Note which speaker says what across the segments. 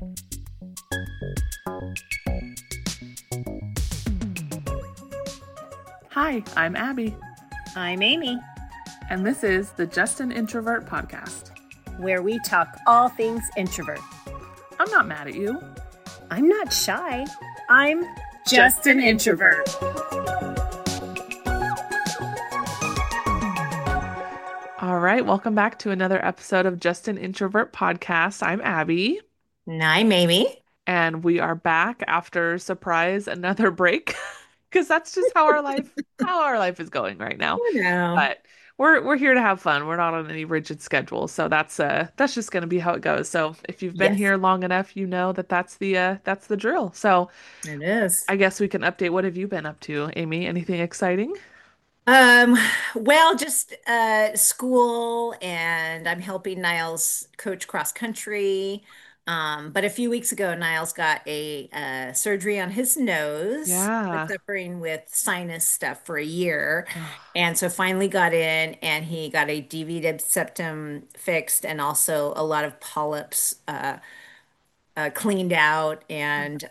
Speaker 1: Hi, I'm Abby,
Speaker 2: I'm Amy,
Speaker 1: and this is the Just an Introvert podcast.
Speaker 2: where we talk all things introvert.
Speaker 1: I'm not mad at you.
Speaker 2: I'm not shy. I'm just an introvert.
Speaker 1: All right, welcome back to another episode of Just an Introvert podcast. I'm Abby,
Speaker 2: And I'm Amy.
Speaker 1: and we are back after surprise another break because that's just how our life is going right now.
Speaker 2: You know.
Speaker 1: But we're here to have fun. We're not on any rigid schedule, so that's just going to be how it goes. So if you've been
Speaker 2: Yes,
Speaker 1: here long enough, you know that that's the drill. So
Speaker 2: it is.
Speaker 1: I guess we can update. What have you been up to, Amy? Anything exciting?
Speaker 2: Um, well, just school, and I'm helping Niles coach cross country. But a few weeks ago, Niles got a surgery on his nose. Been
Speaker 1: Yeah.
Speaker 2: suffering with sinus stuff for a year,
Speaker 1: Oh,
Speaker 2: and so finally got in, and he got a deviated septum fixed, and also a lot of polyps cleaned out, and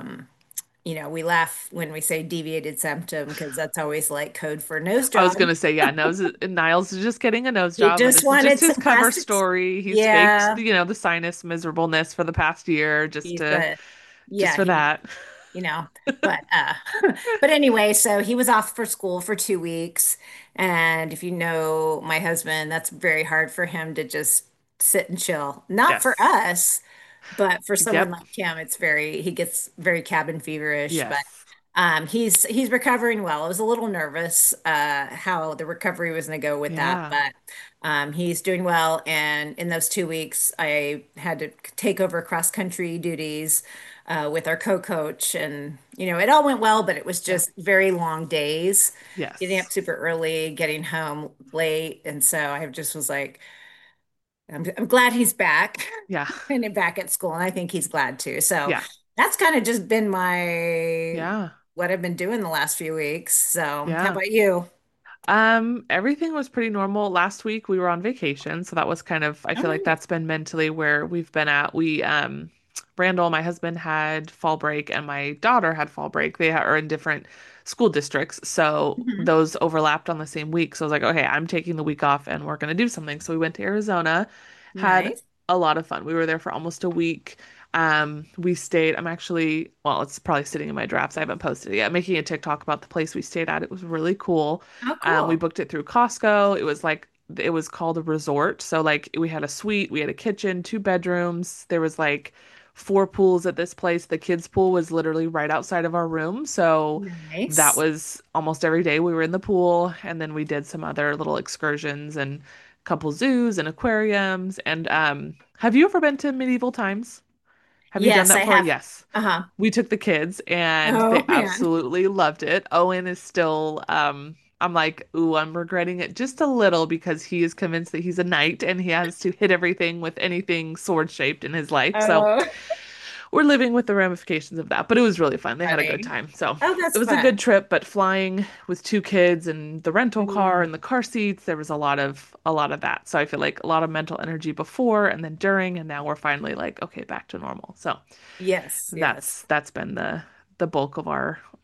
Speaker 2: we laugh when we say deviated septum because that's always like code for nose
Speaker 1: I was
Speaker 2: job.
Speaker 1: gonna say, yeah, Niles is just getting a nose
Speaker 2: He
Speaker 1: job, and
Speaker 2: just
Speaker 1: this is just
Speaker 2: wanted
Speaker 1: his
Speaker 2: some
Speaker 1: cover
Speaker 2: plastics.
Speaker 1: story. He's faked,
Speaker 2: Yeah,
Speaker 1: the sinus miserableness for the past year
Speaker 2: he's the
Speaker 1: just
Speaker 2: yeah,
Speaker 1: for
Speaker 2: he
Speaker 1: that.
Speaker 2: you know, but but anyway, so he was off for school for 2 weeks. And if you know my husband, that's very hard for him to just sit and chill. Not for
Speaker 1: Yes.
Speaker 2: us, but for someone
Speaker 1: Yep.
Speaker 2: like him, he gets very cabin feverish. But
Speaker 1: Yes.
Speaker 2: he's recovering well. I was a little nervous how the recovery was going to go with that,
Speaker 1: Yeah.
Speaker 2: but he's doing well. And in those 2 weeks, I had to take over cross country duties with our co-coach, and it all went well, but it was
Speaker 1: Yep.
Speaker 2: just very long days, getting
Speaker 1: Yes.
Speaker 2: up super early, getting home late, and so I just was like, I'm glad he's back
Speaker 1: Yeah.
Speaker 2: and back at school, and I think he's glad too. So
Speaker 1: Yeah.
Speaker 2: that's kind of just been my
Speaker 1: Yeah.
Speaker 2: what I've been doing the last few weeks. So how
Speaker 1: Yeah.
Speaker 2: about you?
Speaker 1: Everything was pretty normal. Last week we were on vacation, so that was kind of, I
Speaker 2: Oh,
Speaker 1: feel like
Speaker 2: nice.
Speaker 1: that's been mentally where we've been at. Randall, my husband, had fall break and my daughter had fall break. Are in different school districts, so
Speaker 2: Mhm.
Speaker 1: those overlapped on the same week. So I was like, okay, I'm taking the week off and we're gonna do something. So we went to Arizona, had
Speaker 2: Nice.
Speaker 1: a lot of fun. We were there for almost a week. We stayed, well, it's probably sitting in my drafts. I haven't posted it yet. Making a TikTok about the place we stayed at. It was really cool.
Speaker 2: Oh,
Speaker 1: We
Speaker 2: cool.
Speaker 1: booked it through Costco. It was called a resort. So like we had a suite, we had a kitchen, two bedrooms. There was like four pools at this place. The kids' pool was literally right outside of our room. So that
Speaker 2: Nice.
Speaker 1: was almost every day we were in the pool. And then we did some other little excursions and a couple zoos and aquariums. And have you ever been to medieval times? Have you done
Speaker 2: Yes,
Speaker 1: that
Speaker 2: I
Speaker 1: before?
Speaker 2: have.
Speaker 1: Yes.
Speaker 2: Uh-huh.
Speaker 1: We took the kids and they
Speaker 2: Oh man.
Speaker 1: absolutely loved it. Owen is still, I'm like, ooh, I'm regretting it just a little because he is convinced that he's a knight and he has to hit everything with anything sword shaped in his life. So
Speaker 2: Oh,
Speaker 1: we're living with the ramifications of that, but it was really fun. They had a good
Speaker 2: funny.
Speaker 1: time. So
Speaker 2: Oh,
Speaker 1: it
Speaker 2: that's
Speaker 1: was a good
Speaker 2: fun.
Speaker 1: trip, but flying with two kids and the rental car
Speaker 2: Mm.
Speaker 1: and the car seats, there was a lot of that. So I feel like a lot of mental energy before and then during, and now we're finally like, okay, back to normal. So
Speaker 2: Yes, yes.
Speaker 1: that's been the bulk of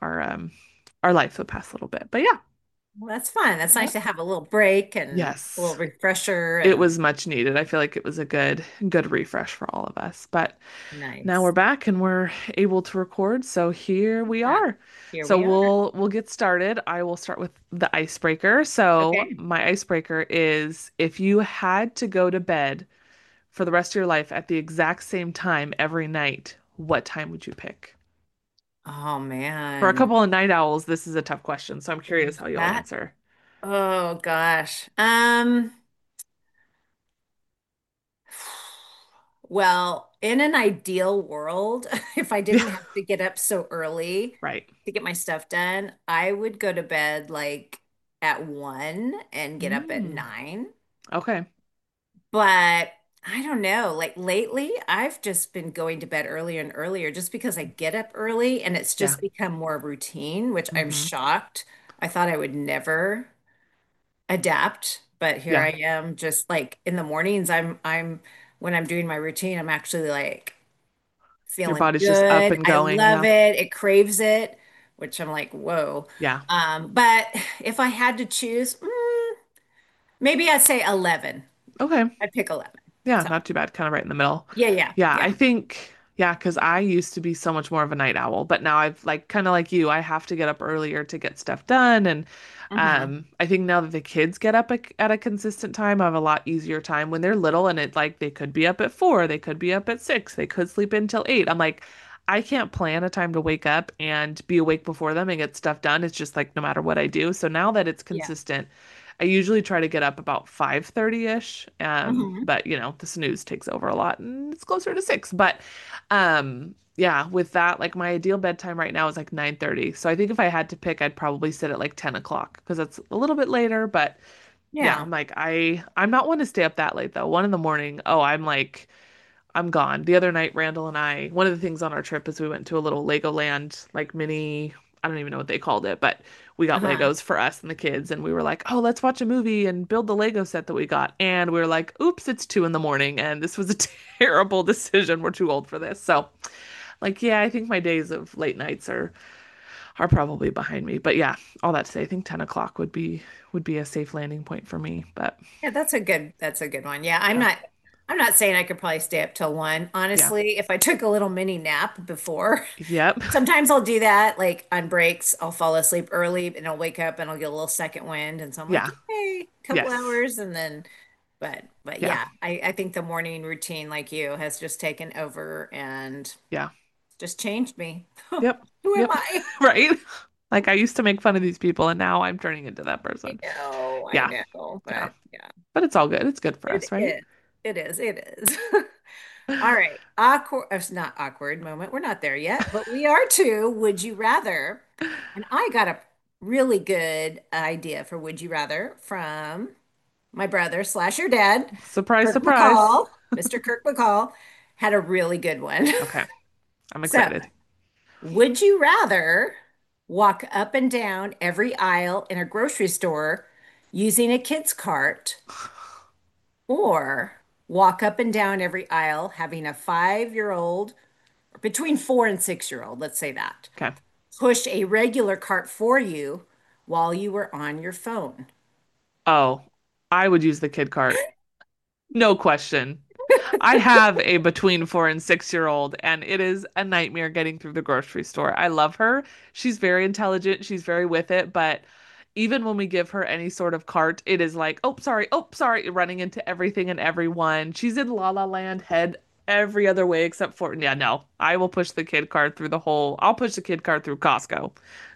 Speaker 1: our life the past little bit. But yeah.
Speaker 2: Well, that's fun. That's nice
Speaker 1: Yep.
Speaker 2: to have a little break and a little
Speaker 1: Yes.
Speaker 2: refresher
Speaker 1: It
Speaker 2: and
Speaker 1: was much needed. I feel like it was a good refresh for all of us. But now we're
Speaker 2: nice.
Speaker 1: back and we're able to record, so here we
Speaker 2: Yeah,
Speaker 1: are.
Speaker 2: here
Speaker 1: So
Speaker 2: we are.
Speaker 1: we'll get started. I will start with the icebreaker. So
Speaker 2: Okay.
Speaker 1: my icebreaker is if you had to go to bed for the rest of your life at the exact same time every night, what time would you pick?
Speaker 2: Oh
Speaker 1: For a
Speaker 2: man.
Speaker 1: couple of night owls, this is a tough question, so I'm curious how you'll
Speaker 2: That,
Speaker 1: answer.
Speaker 2: oh gosh. Well, in an ideal world, if I didn't have to get up so early
Speaker 1: Right.
Speaker 2: to get my stuff done, I would go to bed like at 1 and get up at
Speaker 1: Mm,
Speaker 2: 9.
Speaker 1: okay.
Speaker 2: But I don't know, like lately, I've just been going to bed earlier and earlier just because I get up early and it's
Speaker 1: Yeah.
Speaker 2: just become more routine, which I'm
Speaker 1: Hmm.
Speaker 2: shocked. I thought I would never adapt, but here
Speaker 1: Yeah.
Speaker 2: I am just like in the mornings, I'm when I'm doing my routine, I'm actually like
Speaker 1: Your
Speaker 2: feeling
Speaker 1: body's just up
Speaker 2: good.
Speaker 1: and
Speaker 2: I
Speaker 1: going.
Speaker 2: love
Speaker 1: Yeah.
Speaker 2: it. It craves it, which I'm like, whoa.
Speaker 1: Yeah.
Speaker 2: But if I had to choose, maybe I'd say 11.
Speaker 1: Okay.
Speaker 2: I'd pick 11.
Speaker 1: Yeah,
Speaker 2: So,
Speaker 1: not too bad. Kind of right in the middle.
Speaker 2: yeah, yeah,
Speaker 1: Yeah, I
Speaker 2: yeah.
Speaker 1: think, yeah, because I used to be so much more of a night owl, but now I've like kind of like you, I have to get up earlier to get stuff done. And
Speaker 2: Hmm.
Speaker 1: I think now that the kids get up at a consistent time, I have a lot easier time when they're little and it like they could be up at 4, they could be up at 6, they could sleep in till 8. I'm like, I can't plan a time to wake up and be awake before them and get stuff done. It's just like no matter what I do. So now that it's
Speaker 2: Yeah.
Speaker 1: consistent, I usually try to get up about 5:30-ish.
Speaker 2: Hmm.
Speaker 1: But the snooze takes over a lot and it's closer to 6. But yeah, with that, like my ideal bedtime right now is like 9:30. So I think if I had to pick, I'd probably sit at like 10 o'clock because that's a little bit later. But yeah,
Speaker 2: Yeah.
Speaker 1: I'm like, I'm not one to stay up that late though. 1 in the morning. Oh, I'm gone. The other night, Randall and I, one of the things on our trip is we went to a little Legoland, like mini, I don't even know what they called it, but we got
Speaker 2: Uh-huh.
Speaker 1: Legos for us and the kids. And we were like, oh, let's watch a movie and build the Lego set that we got. And we were like, oops, it's 2 in the morning. And this was a terrible decision. We're too old for this. So, like, yeah, I think my days of late nights are probably behind me. But yeah, all that to say, I think 10 o'clock would be a safe landing point for me. But
Speaker 2: Yeah, that's a good one. Yeah, I'm
Speaker 1: yeah,
Speaker 2: not I'm not saying I could probably stay up till 1.
Speaker 1: yeah,
Speaker 2: Honestly, if I took a little mini nap before,
Speaker 1: yep,
Speaker 2: sometimes I'll do that. Like on breaks, I'll fall asleep early and I'll wake up and I'll get a little second wind. And so I'm like,
Speaker 1: yeah,
Speaker 2: yay, a couple
Speaker 1: yes,
Speaker 2: hours and then but
Speaker 1: yeah,
Speaker 2: yeah, I think the morning routine like you has just taken over and
Speaker 1: yeah.
Speaker 2: just changed me.
Speaker 1: Yep.
Speaker 2: Who am
Speaker 1: Yep.
Speaker 2: I?
Speaker 1: Right? Like I used to make fun of these people and now I'm turning into that
Speaker 2: I
Speaker 1: person.
Speaker 2: know, I
Speaker 1: Yeah.
Speaker 2: know,
Speaker 1: Yeah.
Speaker 2: but yeah,
Speaker 1: But it's all good. It's good for
Speaker 2: it
Speaker 1: us, right?
Speaker 2: is. It is. All right. Awkward, it's not awkward moment. We're not there yet, but we are too. Would you rather? And I got a really good idea for Would You Rather from my brother slash your dad,
Speaker 1: Surprise,
Speaker 2: Kirk
Speaker 1: surprise.
Speaker 2: McCall. Mr. Kirk McCall had a really good one.
Speaker 1: Okay. I'm
Speaker 2: So,
Speaker 1: excited.
Speaker 2: would you rather walk up and down every aisle in a grocery store using a kid's cart or walk up and down every aisle having a 5-year-old, between 4 and 6-year-old, let's say that,
Speaker 1: Okay.
Speaker 2: push a regular cart for you while you were on your phone?
Speaker 1: Oh, I would use the kid cart. No question. I have a between 4 and 6-year-old, and it is a nightmare getting through the grocery store. I love her. She's very intelligent. She's very with it. But even when we give her any sort of cart, it is like, oh, sorry, running into everything and everyone. She's in La La Land head every other way except for, yeah, no, I will push the kid cart through I'll push the kid cart through Costco.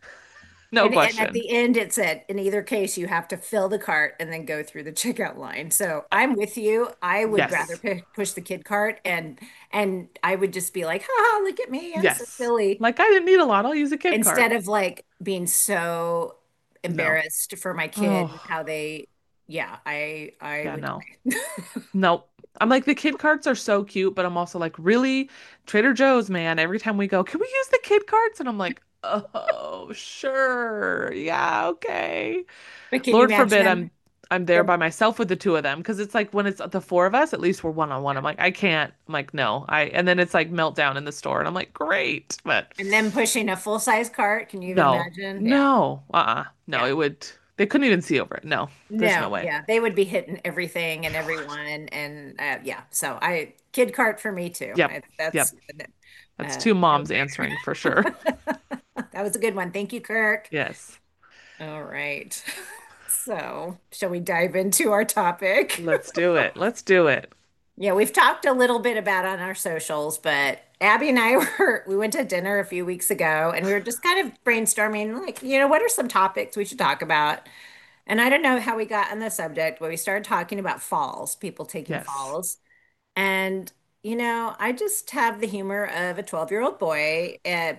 Speaker 1: No
Speaker 2: And at
Speaker 1: question.
Speaker 2: the end, it said, in either case, you have to fill the cart and then go through the checkout line. So I'm with you. I would rather
Speaker 1: Yes.
Speaker 2: push the kid cart and I would just be like, ha, look at me, I'm so
Speaker 1: Yes.
Speaker 2: silly.
Speaker 1: Like I didn't need a lot. I'll use a kid
Speaker 2: Instead
Speaker 1: cart.
Speaker 2: of like being so
Speaker 1: No.
Speaker 2: embarrassed for my kid and
Speaker 1: Oh,
Speaker 2: how they, yeah, I
Speaker 1: yeah,
Speaker 2: would
Speaker 1: no.
Speaker 2: die.
Speaker 1: Nope. I'm like, the kid carts are so cute, but I'm also like, really? Trader Joe's, man, every time we go, can we use the kid carts? And I'm like, oh, sure. Yeah, okay.
Speaker 2: But can you
Speaker 1: Lord forbid
Speaker 2: imagine
Speaker 1: I'm there by myself with the two of them because it's like when it's the four of us, at least we're one on one. I'm like, I can't. I'm like, no. And then it's like meltdown in the store and I'm like, great. But
Speaker 2: and them pushing a full-size cart? Can you even
Speaker 1: no.
Speaker 2: imagine? Yeah.
Speaker 1: No. No,
Speaker 2: Yeah.
Speaker 1: they couldn't even see over it. No. There's no
Speaker 2: No,
Speaker 1: way.
Speaker 2: yeah, they would be hitting everything and everyone, and yeah. So I kid cart for me too.
Speaker 1: Yep.
Speaker 2: That's
Speaker 1: Yep. That's
Speaker 2: a
Speaker 1: two moms answering for sure.
Speaker 2: no-brainer. That was a good one. Thank you, Kirk.
Speaker 1: Yes.
Speaker 2: All right. So, shall we dive into our topic?
Speaker 1: Let's do it. Let's do it.
Speaker 2: Yeah, we've talked a little bit about on our socials, but Abby and I we went to dinner a few weeks ago and we were just kind of brainstorming, like, what are some topics we should talk about? And I don't know how we got on the subject, but we started talking about falls, people taking
Speaker 1: Yes.
Speaker 2: falls. And, I just have the humor of a 12-year-old boy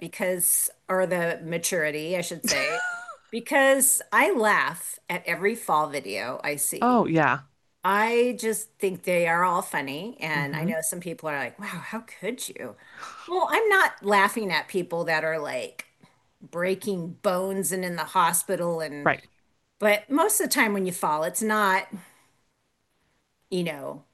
Speaker 2: or the maturity, I should say, because I laugh at every fall video I see.
Speaker 1: Oh, yeah.
Speaker 2: I just think they are all funny. And I
Speaker 1: Hmm.
Speaker 2: know some people are like, wow, how could you? Well, I'm not laughing at people that are like breaking bones and in the hospital
Speaker 1: Right.
Speaker 2: but most of the time when you fall, it's not, you know,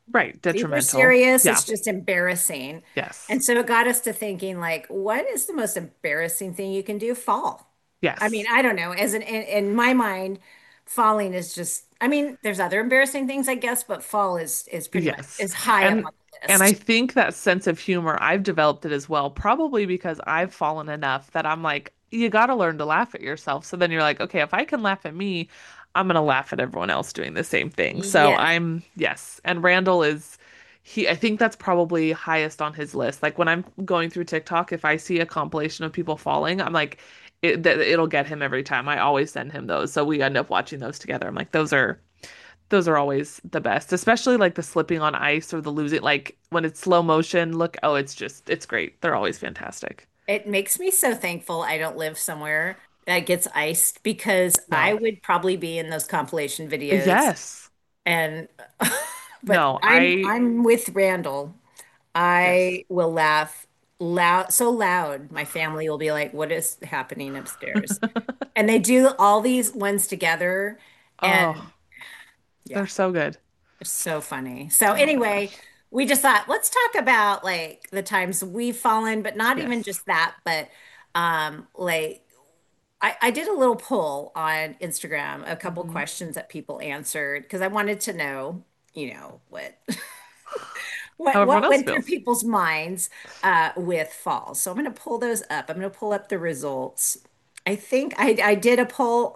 Speaker 1: Right.
Speaker 2: Super
Speaker 1: Detrimental.
Speaker 2: serious.
Speaker 1: Yeah.
Speaker 2: It's just embarrassing.
Speaker 1: Yes.
Speaker 2: And so it got us to thinking, like, what is the most embarrassing thing you can do? Fall. I mean,
Speaker 1: Yes.
Speaker 2: I don't know. In my mind, falling is just, I mean, there's other embarrassing things, I guess, but fall is pretty much
Speaker 1: Yes.
Speaker 2: is high up
Speaker 1: And
Speaker 2: on the
Speaker 1: and I
Speaker 2: list.
Speaker 1: think that sense of humor, I've developed it as well, probably because I've fallen enough that I'm like, you got to learn to laugh at yourself. So then you're like, okay, if I can laugh at me, I'm gonna laugh at everyone else doing the same thing. So
Speaker 2: Yes.
Speaker 1: I'm, yes. And Randall is I think that's probably highest on his list. Like when I'm going through TikTok, if I see a compilation of people falling, I'm like, it'll get him every time. I always send him those. So we end up watching those together. I'm like, those are always the best, especially like the slipping on ice or the losing, like when it's slow motion. Look, oh, it's great. They're always fantastic.
Speaker 2: It makes me so thankful I don't live somewhere that gets iced because I
Speaker 1: No.
Speaker 2: would probably be in those compilation videos.
Speaker 1: Yes.
Speaker 2: And but
Speaker 1: No,
Speaker 2: I'm with Randall.
Speaker 1: yes.
Speaker 2: I will laugh loud, so loud. My family will be like, "What is happening upstairs?" And they do all these ones together,
Speaker 1: Oh,
Speaker 2: and
Speaker 1: they're
Speaker 2: yeah,
Speaker 1: so good.
Speaker 2: it's so funny. So
Speaker 1: Oh my
Speaker 2: anyway,
Speaker 1: gosh.
Speaker 2: we just thought let's talk about like the times we've fallen, but not even
Speaker 1: Yes.
Speaker 2: just that, but like I did a little poll on Instagram, a couple
Speaker 1: Hmm.
Speaker 2: questions that people answered because I wanted to know, what
Speaker 1: How everyone
Speaker 2: what
Speaker 1: else
Speaker 2: went through
Speaker 1: feels.
Speaker 2: people's minds with fall. So I'm going to pull those up. I'm going to pull up the results. I think I did a poll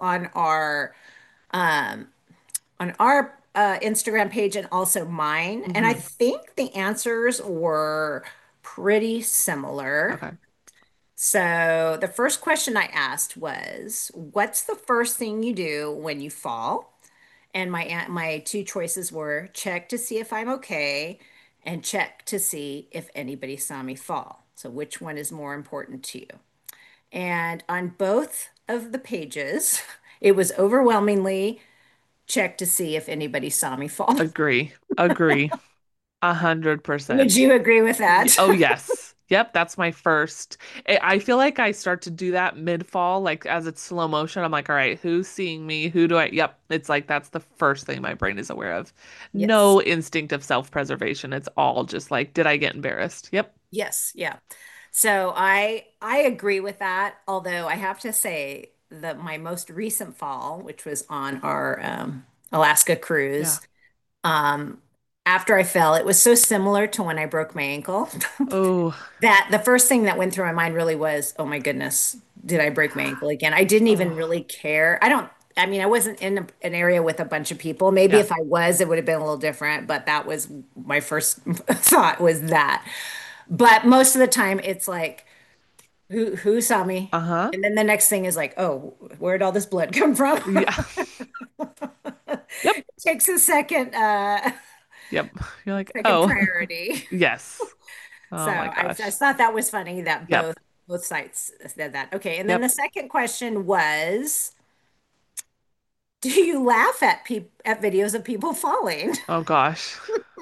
Speaker 2: um, on our Instagram page and also mine, and I
Speaker 1: Hmm.
Speaker 2: think the answers were pretty similar.
Speaker 1: Okay.
Speaker 2: So the first question I asked was, "What's the first thing you do when you fall?" And my two choices were check to see if I'm okay and check to see if anybody saw me fall. So which one is more important to you? And on both of the pages, it was overwhelmingly check to see if anybody saw me fall.
Speaker 1: Agree. Agree. 100%.
Speaker 2: Would you agree with that?
Speaker 1: Oh, yes. Yep, that's my first. I feel like I start to do that mid-fall, like as it's slow motion. I'm like, all right, who's seeing me? Who do I? Yep, it's like that's the first thing my brain is aware of.
Speaker 2: Yes.
Speaker 1: No instinct of self-preservation. It's all just like, did I get embarrassed? Yep.
Speaker 2: Yes, yeah. So I agree with that, although I have to say that my most recent fall, which was on our Alaska
Speaker 1: Yeah.
Speaker 2: cruise, um, after I fell, it was so similar to when I broke my ankle
Speaker 1: Oh,
Speaker 2: that the first thing that went through my mind really was, oh my goodness, did I break my ankle again? I didn't even
Speaker 1: oh,
Speaker 2: really care. I mean, I wasn't in an area with a bunch of people. Maybe
Speaker 1: yeah.
Speaker 2: if I was, it would have been a little different, but that was my first thought was that. But most of the time, it's like, who saw me?
Speaker 1: Uh-huh.
Speaker 2: And then the next thing is like, oh, where'd all this blood come from?
Speaker 1: Yeah. Yep.
Speaker 2: Takes a second,
Speaker 1: Yep. You're like,
Speaker 2: second
Speaker 1: oh,
Speaker 2: priority.
Speaker 1: yes.
Speaker 2: So
Speaker 1: Oh my
Speaker 2: I
Speaker 1: gosh.
Speaker 2: just thought that was funny that
Speaker 1: Yep.
Speaker 2: both sites said that. Okay, and then the
Speaker 1: Yep.
Speaker 2: second question was, do you laugh at videos of people falling?
Speaker 1: Oh gosh.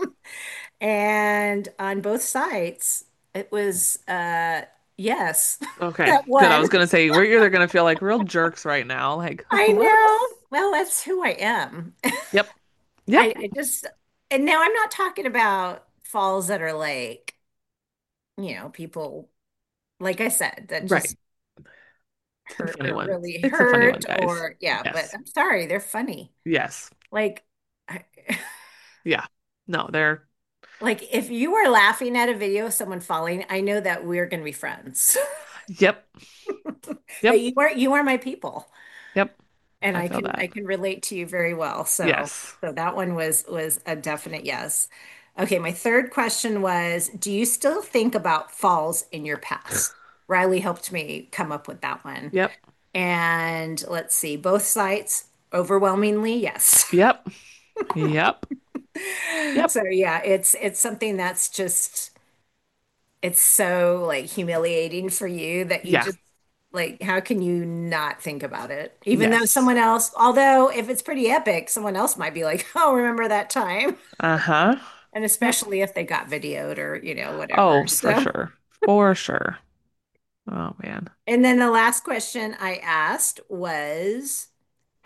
Speaker 2: And on both sites, it was yes,
Speaker 1: Okay,
Speaker 2: that
Speaker 1: good. I was
Speaker 2: one.
Speaker 1: gonna say we're either gonna feel like real jerks right now, like,
Speaker 2: I know.
Speaker 1: whoops.
Speaker 2: Well, that's who I am.
Speaker 1: Yep. Yep.
Speaker 2: I just, and now I'm not talking about falls that are like, people, like I said, that
Speaker 1: Right.
Speaker 2: just
Speaker 1: The
Speaker 2: hurt
Speaker 1: funny
Speaker 2: or
Speaker 1: one.
Speaker 2: really
Speaker 1: It's the funny one,
Speaker 2: hurt,
Speaker 1: guys.
Speaker 2: or yeah, but
Speaker 1: Yes.
Speaker 2: I'm sorry, they're funny.
Speaker 1: Yes.
Speaker 2: Like, I,
Speaker 1: Yeah. No, they're
Speaker 2: like if you were laughing at a video of someone falling, I know that we're going to be friends.
Speaker 1: yep.
Speaker 2: That
Speaker 1: Yep.
Speaker 2: you are my people,
Speaker 1: Yep.
Speaker 2: and
Speaker 1: I feel
Speaker 2: I
Speaker 1: that.
Speaker 2: can relate to you very well.
Speaker 1: Yes.
Speaker 2: So that one was a definite yes. Okay, my third question was, do you still think about falls in your past? Riley helped me come up with that one.
Speaker 1: Yep.
Speaker 2: And let's see, both sites overwhelmingly yes.
Speaker 1: Yep. Yep. Yep.
Speaker 2: So yeah, it's something that's just it's so like humiliating for you that you
Speaker 1: Yeah.
Speaker 2: just like how can you not think about it? Even though
Speaker 1: Yes.
Speaker 2: someone else, although if it's pretty epic, someone else might be like, "Oh, remember that time?"
Speaker 1: Uh-huh.
Speaker 2: And
Speaker 1: Yep.
Speaker 2: especially if they got videoed or, whatever.
Speaker 1: Oh, for
Speaker 2: So,
Speaker 1: sure. For sure. Oh man.
Speaker 2: and then the last question I asked was, has a fall from you ever been captured on video?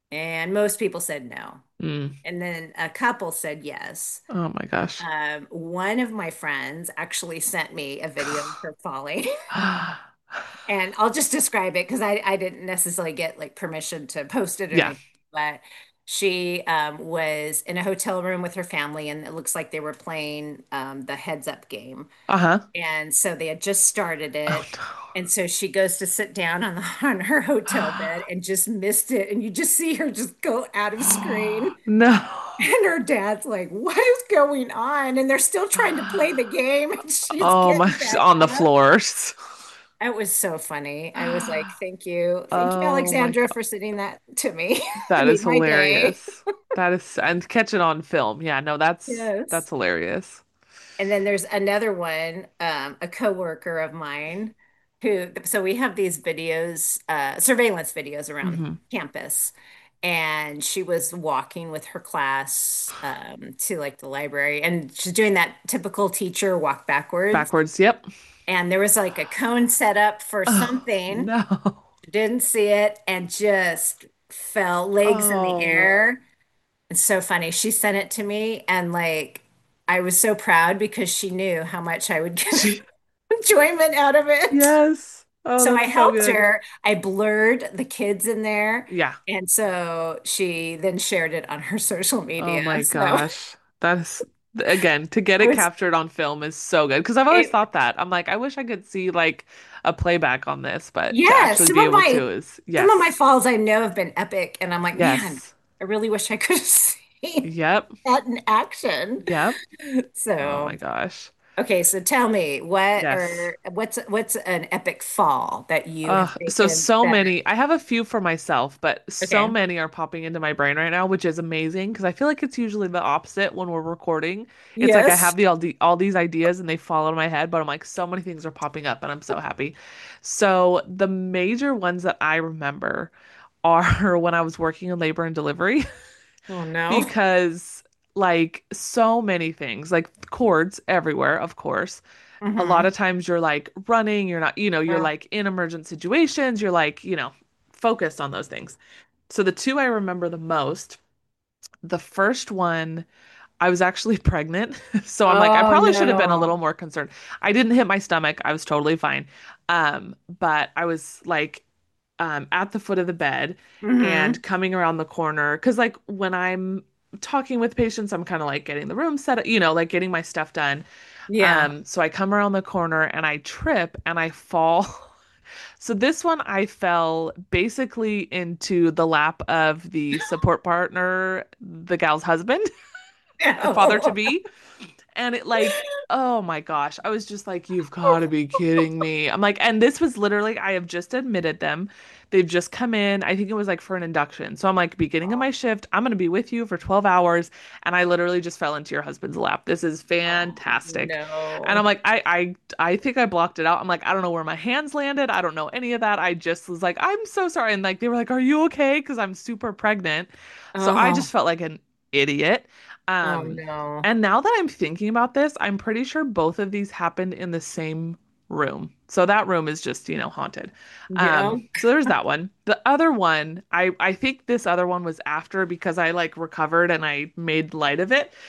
Speaker 2: And most people said no.
Speaker 1: Mm.
Speaker 2: And then a couple said yes.
Speaker 1: Oh my gosh.
Speaker 2: One of my friends actually sent me a video of her falling. And I'll just describe it because I didn't necessarily get like permission to post it or
Speaker 1: Yeah.
Speaker 2: anything. But she was in a hotel room with her family, and it looks like they were playing the Heads Up game.
Speaker 1: Uh-huh.
Speaker 2: And so they had just started
Speaker 1: Oh
Speaker 2: it. And so she goes to sit down on on her hotel bed and just missed it. And you just see her just go out of screen.
Speaker 1: no. No.
Speaker 2: And her dad's like, "What is going on?" And they're still trying to play the game, and she's
Speaker 1: Oh my,
Speaker 2: getting
Speaker 1: she's
Speaker 2: back
Speaker 1: on the
Speaker 2: up.
Speaker 1: floors.
Speaker 2: It was so funny. I was like, thank you,
Speaker 1: Oh my
Speaker 2: Alexandra,
Speaker 1: God.
Speaker 2: for sending that to me. It
Speaker 1: That
Speaker 2: made
Speaker 1: is
Speaker 2: my day."
Speaker 1: hilarious. That is, and catch it on film. Yeah, no, that's
Speaker 2: Yes.
Speaker 1: hilarious.
Speaker 2: And then there's another one, a coworker of mine who, so we have these videos, surveillance videos around
Speaker 1: Hmm.
Speaker 2: campus. And she was walking with her class to like the library, and she's doing that typical teacher walk backwards.
Speaker 1: Backwards. Yep.
Speaker 2: And there was like a cone set up for
Speaker 1: Oh
Speaker 2: something.
Speaker 1: no.
Speaker 2: Didn't see it and just fell legs in the
Speaker 1: Oh.
Speaker 2: air. It's so funny. She sent it to me, and like I was so proud because she knew how much I would get
Speaker 1: She,
Speaker 2: enjoyment out of it.
Speaker 1: yes. Oh,
Speaker 2: So I
Speaker 1: that's so
Speaker 2: helped
Speaker 1: good.
Speaker 2: her. I blurred the kids in there.
Speaker 1: Yeah.
Speaker 2: And so she then shared it on her social
Speaker 1: Oh
Speaker 2: media.
Speaker 1: my
Speaker 2: So
Speaker 1: gosh. That is, again, to get
Speaker 2: I
Speaker 1: it
Speaker 2: was,
Speaker 1: captured on film is so good. Because I've always
Speaker 2: it,
Speaker 1: thought that. I'm like, I wish I could see like a playback on this, but to
Speaker 2: yeah,
Speaker 1: actually be able to is,
Speaker 2: some of my
Speaker 1: yes.
Speaker 2: falls I know have been epic. And I'm like, man,
Speaker 1: Yes.
Speaker 2: I really wish I could have seen
Speaker 1: Yep.
Speaker 2: that in action.
Speaker 1: Yep. Oh
Speaker 2: So
Speaker 1: my gosh.
Speaker 2: okay, so tell me
Speaker 1: Yes.
Speaker 2: what's an epic fall that you have taken
Speaker 1: So
Speaker 2: that
Speaker 1: many. I have a few for myself, but so
Speaker 2: okay.
Speaker 1: many are popping into my brain right now, which is amazing because I feel like it's usually the opposite when we're recording. It's like I
Speaker 2: Yes.
Speaker 1: have all these ideas and they fall out of my head, but I'm like so many things are popping up and I'm so happy. So the major ones that I remember are when I was working in labor and delivery
Speaker 2: Oh no.
Speaker 1: because like so many things, like cords everywhere, of course. A lot
Speaker 2: Mm-hmm.
Speaker 1: of times you're like running, you're not, you're like in emergent situations, you're like, focused on those things. So the two I remember the most, the first one, I was actually pregnant. So I'm like, I
Speaker 2: Oh
Speaker 1: probably should have been a little
Speaker 2: no.
Speaker 1: more concerned. I didn't hit my stomach. I was totally fine. But I was like at the foot of the bed
Speaker 2: Mm-hmm.
Speaker 1: and coming around the corner. Because, like, when I'm talking with patients, I'm kind of like getting the room set up, like getting my stuff done.
Speaker 2: Yeah.
Speaker 1: So I come around the corner and I trip and I fall. So this one I fell basically into the lap of the support partner, the gal's husband, father to
Speaker 2: No.
Speaker 1: be. And it like, oh my gosh, I was just like, you've got to be kidding me. I'm like, and this was literally, I have just admitted them. They've just come in. I think it was like for an induction. So I'm like, beginning of my shift, I'm going to be with you for 12 hours. And I literally just fell into your husband's lap. This is
Speaker 2: Oh
Speaker 1: fantastic. And I'm
Speaker 2: no.
Speaker 1: like, I think I blocked it out. I'm like, I don't know where my hands landed. I don't know any of that. I just was like, I'm so sorry. And like, they were like, are you okay? Because I'm super pregnant. So I
Speaker 2: Oh,
Speaker 1: just felt like an idiot.
Speaker 2: oh
Speaker 1: Um,
Speaker 2: no.
Speaker 1: and now that I'm thinking about this, I'm pretty sure both of these happened in the same room. So that room is just, haunted.
Speaker 2: Yeah.
Speaker 1: So there's that one. The other one, I think this other one was after because I like recovered and I made light of it.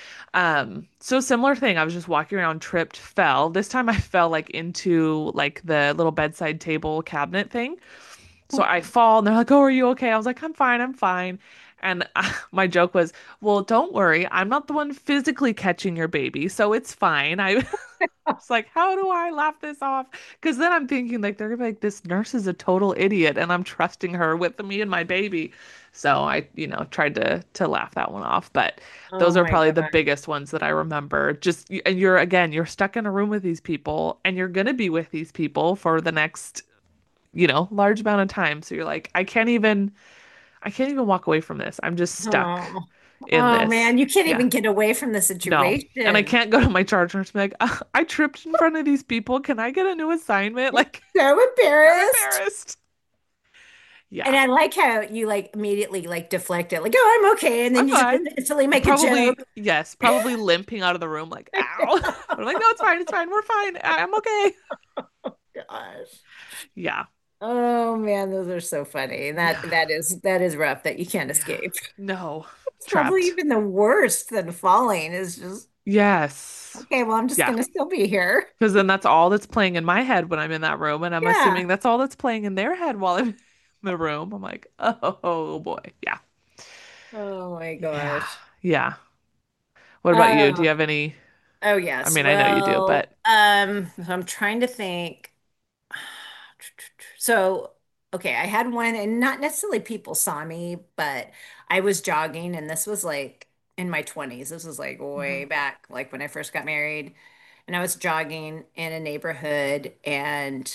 Speaker 1: So similar thing. I was just walking around, tripped, fell. This time I fell like into like the little bedside table cabinet thing. So I fall and they're like, "Oh, are you okay?" I was like, "I'm fine, I'm fine." And my joke was, "Well, don't worry. I'm not the one physically catching your baby, so it's fine." I was like, "How do I laugh this off?" Because then I'm thinking like they're gonna be like, "This nurse is a total idiot," and I'm trusting her with me and my baby. So I, tried to laugh that one off. But
Speaker 2: Oh
Speaker 1: those are
Speaker 2: my
Speaker 1: probably the
Speaker 2: God.
Speaker 1: biggest ones that I remember. Just and you're stuck in a room with these people, and you're gonna be with these people for the next large amount of time. So you're like, I can't even walk away from this. I'm just stuck
Speaker 2: Oh.
Speaker 1: in
Speaker 2: Oh
Speaker 1: this.
Speaker 2: man, you can't
Speaker 1: Yeah.
Speaker 2: even get away from the
Speaker 1: No. And I
Speaker 2: situation.
Speaker 1: can't go to my charge nurse and be like, I tripped in front of these people. Can I get a new assignment? Like,
Speaker 2: So
Speaker 1: I'm
Speaker 2: embarrassed.
Speaker 1: embarrassed.
Speaker 2: And
Speaker 1: Yeah.
Speaker 2: I like how you like immediately like deflect it, like, oh, I'm okay. And then
Speaker 1: I'm
Speaker 2: you just
Speaker 1: fine.
Speaker 2: instantly make a joke.
Speaker 1: Probably, yes, probably limping out of the room like, ow. But I'm like, no, it's fine. It's fine. We're fine. I'm okay.
Speaker 2: Gosh.
Speaker 1: Yeah.
Speaker 2: Oh man, those are so funny.
Speaker 1: Yeah.
Speaker 2: That is rough that you can't
Speaker 1: Yeah.
Speaker 2: escape.
Speaker 1: No.
Speaker 2: It's probably
Speaker 1: Trapped.
Speaker 2: even the worst than falling is just,
Speaker 1: Yes.
Speaker 2: okay, well, I'm just
Speaker 1: Yeah.
Speaker 2: gonna still be here.
Speaker 1: Because then that's all that's playing in my head when I'm in that room. And I'm
Speaker 2: Yeah.
Speaker 1: assuming that's all that's playing in their head while I'm in the room. I'm like, oh boy. Yeah.
Speaker 2: Oh my
Speaker 1: Yeah.
Speaker 2: gosh.
Speaker 1: Yeah. What about you? Do
Speaker 2: Uh,
Speaker 1: you have any?
Speaker 2: oh
Speaker 1: I
Speaker 2: yes.
Speaker 1: mean, I know you do,
Speaker 2: Well,
Speaker 1: but
Speaker 2: so I'm trying to think. So, okay, I had one, and not necessarily people saw me, but I was jogging, and this was like in my 20s. This was like way
Speaker 1: Mhm.
Speaker 2: back, like when I first got married, and I was jogging in a neighborhood, and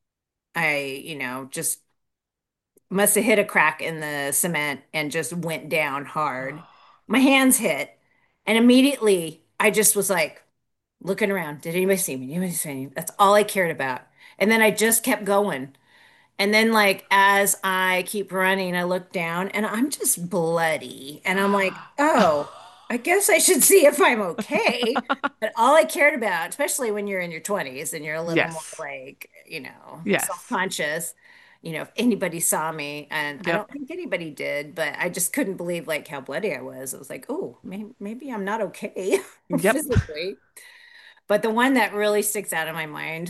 Speaker 2: just must have hit a crack in the cement and just went down hard. My hands hit, and immediately I just was like looking around. Did anybody see me? Did anybody see me? That's all I cared about. And then I just kept going. And then, like, as I keep running, I look down and I'm just bloody. And I'm like, oh, I guess I should see if I'm okay. But all I cared about, especially when you're in your 20s and you're a little more
Speaker 1: Yes.
Speaker 2: like,
Speaker 1: Yes.
Speaker 2: self-conscious, if anybody saw me, and I
Speaker 1: Yep.
Speaker 2: don't think anybody did, but I just couldn't believe like how bloody I was. I was like, oh, maybe I'm not okay
Speaker 1: Yep.
Speaker 2: physically. But the one that really sticks out in my mind,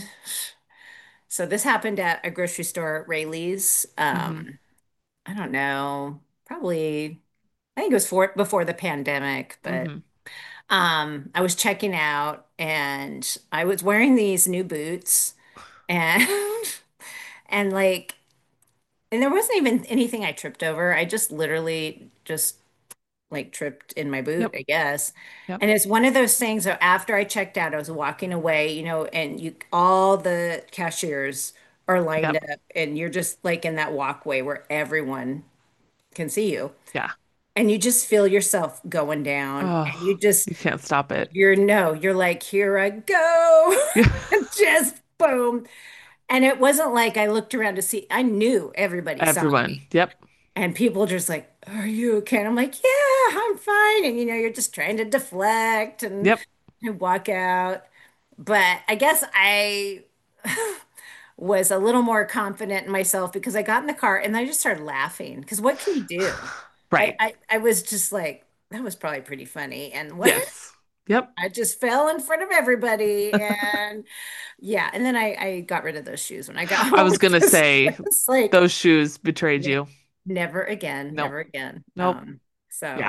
Speaker 2: so this happened at a grocery store at Rayleigh's.
Speaker 1: Hmm.
Speaker 2: I don't know, probably I think it was before the pandemic, but
Speaker 1: Hmm.
Speaker 2: I was checking out and I was wearing these new boots and and like and there wasn't even anything I tripped over. I just literally just like tripped in my boot,
Speaker 1: Yep.
Speaker 2: I guess.
Speaker 1: Yep.
Speaker 2: And it's one of those things that after I checked out, I was walking away, and all the cashiers are lined
Speaker 1: Yep.
Speaker 2: up and you're just like in that walkway where everyone can see you.
Speaker 1: Yeah.
Speaker 2: And you just feel yourself going down and
Speaker 1: Oh,
Speaker 2: you just
Speaker 1: you can't stop it.
Speaker 2: you're no, you're like, here I go.
Speaker 1: Yeah.
Speaker 2: And just boom. And it wasn't like I looked around to see, I knew everybody saw
Speaker 1: Everyone.
Speaker 2: me.
Speaker 1: Yep.
Speaker 2: And people just like, are you okay? And I'm like, yeah, I'm fine. And you're just trying to deflect
Speaker 1: Yep.
Speaker 2: and walk out. But I guess I was a little more confident in myself because I got in the car and I just started laughing. Because what can you do? I,
Speaker 1: Right.
Speaker 2: I I was just like, that was probably pretty funny. And what
Speaker 1: Yes. Yep.
Speaker 2: I just fell in front of everybody. And yeah, and then I got rid of those shoes when I got
Speaker 1: I
Speaker 2: home
Speaker 1: was gonna
Speaker 2: because
Speaker 1: say
Speaker 2: it's like,
Speaker 1: those shoes betrayed
Speaker 2: yeah,
Speaker 1: you.
Speaker 2: never again,
Speaker 1: Nope.
Speaker 2: never again.
Speaker 1: Nope.
Speaker 2: So
Speaker 1: Yeah.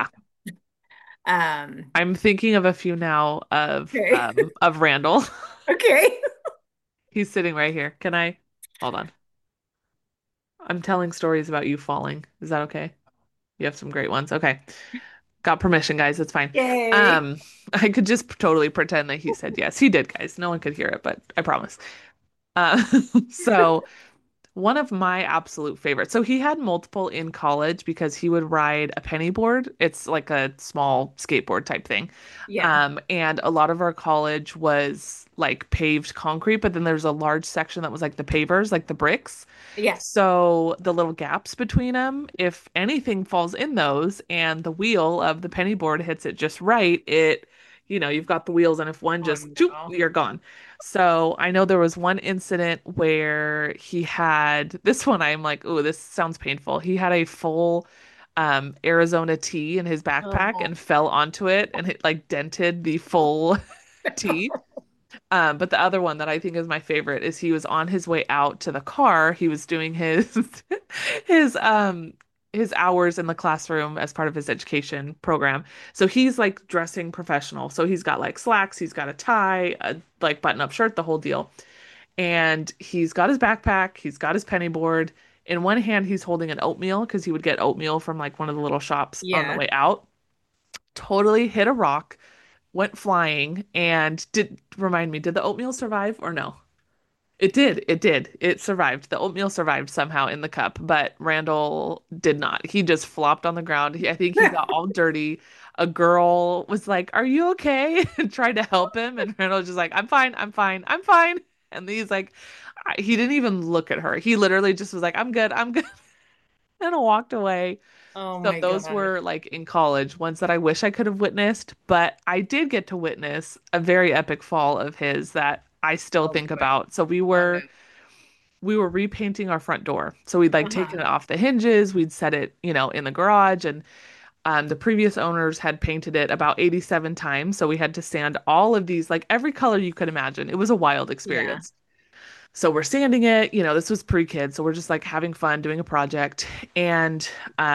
Speaker 2: um
Speaker 1: I'm thinking of a few now
Speaker 2: okay.
Speaker 1: of Randall.
Speaker 2: Okay.
Speaker 1: He's sitting right here. Can I? Hold on. I'm telling stories about you falling. Is that okay? You have some great ones. Okay. Got permission, guys. It's fine.
Speaker 2: Yay.
Speaker 1: Um, I could just totally pretend that he said yes. He did, guys. No one could hear it, but I promise. Uh, so one of my absolute favorites. So he had multiple in college because he would ride a penny board. It's like a small skateboard type thing.
Speaker 2: Yeah.
Speaker 1: And a lot of our college was like paved concrete, but then there's a large section that was like the pavers, like the bricks.
Speaker 2: Yeah.
Speaker 1: So the little gaps between them, if anything falls in those and the wheel of the penny board hits it just right, you've got the wheels, and if one
Speaker 2: Oh
Speaker 1: just, choop,
Speaker 2: no.
Speaker 1: you're gone. So I know there was one incident where he had this one. I'm like, oh, this sounds painful. He had a full Arizona tea in his backpack
Speaker 2: Oh.
Speaker 1: and fell onto it, and it like dented the full tea. But the other one that I think is my favorite is he was on his way out to the car. He was doing his his um his hours in the classroom as part of his education program. So he's like dressing professional. So he's got like slacks, he's got a tie, a like button-up shirt, the whole deal. And he's got his backpack, he's got his penny board. In one hand, he's holding an oatmeal because he would get oatmeal from like one of the little shops on the
Speaker 2: Yeah.
Speaker 1: way out. Totally hit a rock, went flying, and did remind me, did the oatmeal survive or no? It did. It did. It survived. The oatmeal survived somehow in the cup, but Randall did not. He just flopped on the ground. I think he got all dirty. A girl was like, "Are you okay?" and tried to help him, and Randall was just like, "I'm fine. I'm fine. I'm fine." And he's like, he didn't even look at her. He literally just was like, "I'm good. I'm good," and walked away.
Speaker 2: Oh
Speaker 1: So
Speaker 2: my
Speaker 1: those
Speaker 2: gosh.
Speaker 1: were like in college, ones that I wish I could have witnessed, but I did get to witness a very epic fall of his that I still
Speaker 2: Oh
Speaker 1: think
Speaker 2: boy.
Speaker 1: about. So we
Speaker 2: Oh
Speaker 1: were
Speaker 2: no.
Speaker 1: we were repainting our front door. So we'd like taken
Speaker 2: Uh-huh.
Speaker 1: it off the hinges, we'd set it, in the garage, and the previous owners had painted it about 87 times. So we had to sand all of these, like every color you could imagine. It was a wild
Speaker 2: Yeah.
Speaker 1: experience. So we're sanding it, this was pre-kid, so we're just like having fun doing a project. And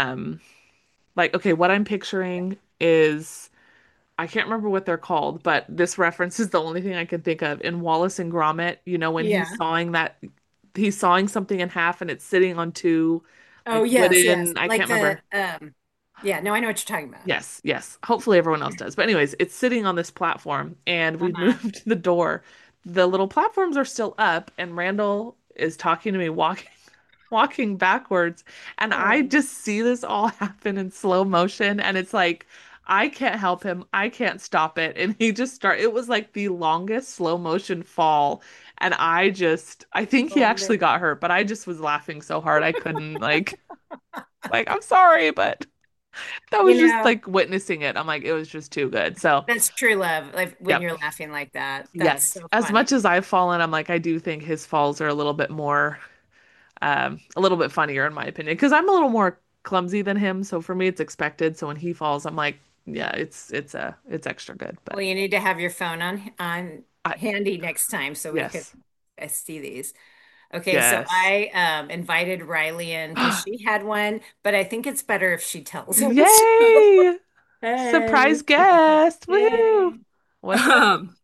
Speaker 1: like, okay, what I'm picturing is I can't remember what they're called, but this reference is the only thing I can think of. In Wallace and Gromit, when
Speaker 2: Yeah.
Speaker 1: he's sawing something in half and it's sitting on two
Speaker 2: Oh,
Speaker 1: like
Speaker 2: yes, yes.
Speaker 1: wooden, I
Speaker 2: Like
Speaker 1: can't remember.
Speaker 2: yeah, no, I know what you're talking about.
Speaker 1: Yes, yes. Hopefully everyone else does. But anyways, it's sitting on this platform and we've
Speaker 2: Uh-huh.
Speaker 1: moved the door. The little platforms are still up and Randall is talking to me walking backwards and I
Speaker 2: Oh,
Speaker 1: just see this all happen in slow motion and it's like I can't help him. I can't stop it. And he just it was like the longest slow motion fall and I think he
Speaker 2: oh
Speaker 1: actually got
Speaker 2: man.
Speaker 1: hurt, but I just was laughing so hard I couldn't like I'm sorry, but that
Speaker 2: You
Speaker 1: was just
Speaker 2: know,
Speaker 1: like witnessing it. I'm like, it was just too good. So,
Speaker 2: that's true love. Like when
Speaker 1: yep.
Speaker 2: you're laughing like that. That's
Speaker 1: Yes.
Speaker 2: so
Speaker 1: As
Speaker 2: funny.
Speaker 1: much as I've fallen, I'm like, I do think his falls are a little bit more, a little bit funnier in my opinion, because I'm a little more clumsy than him. So for me, it's expected. So when he falls, I'm like, yeah, it's extra good.
Speaker 2: Well,
Speaker 1: But
Speaker 2: you need to have your phone on
Speaker 1: I,
Speaker 2: handy next time so we could
Speaker 1: yes,
Speaker 2: see these. Okay, so
Speaker 1: yes.
Speaker 2: I invited Riley in because she had one, but I think it's better if she tells us.
Speaker 1: Yay! Surprise
Speaker 2: Hey.
Speaker 1: guest. Woohoo!
Speaker 2: Yay.
Speaker 1: What's up?
Speaker 3: Um,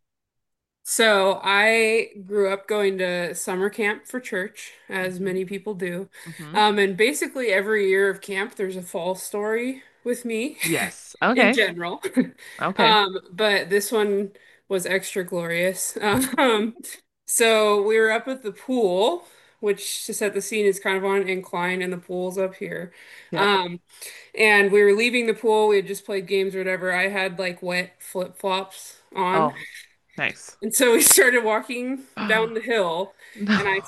Speaker 3: so I grew up going to summer camp for church, as
Speaker 1: Hmm.
Speaker 3: many people do.
Speaker 1: Hmm.
Speaker 3: And basically every year of camp, there's a fall story with me
Speaker 1: Yes.
Speaker 3: in
Speaker 1: Okay.
Speaker 3: general.
Speaker 1: Okay.
Speaker 3: But this one was extra glorious. So we were up at the pool, which to set the scene is kind of on an incline, and the pool's up here.
Speaker 1: Yep.
Speaker 3: Um, and we were leaving the pool. We had just played games or whatever. I had like wet flip-flops on.
Speaker 1: Oh, nice.
Speaker 3: And so we started walking down the hill, and
Speaker 1: No.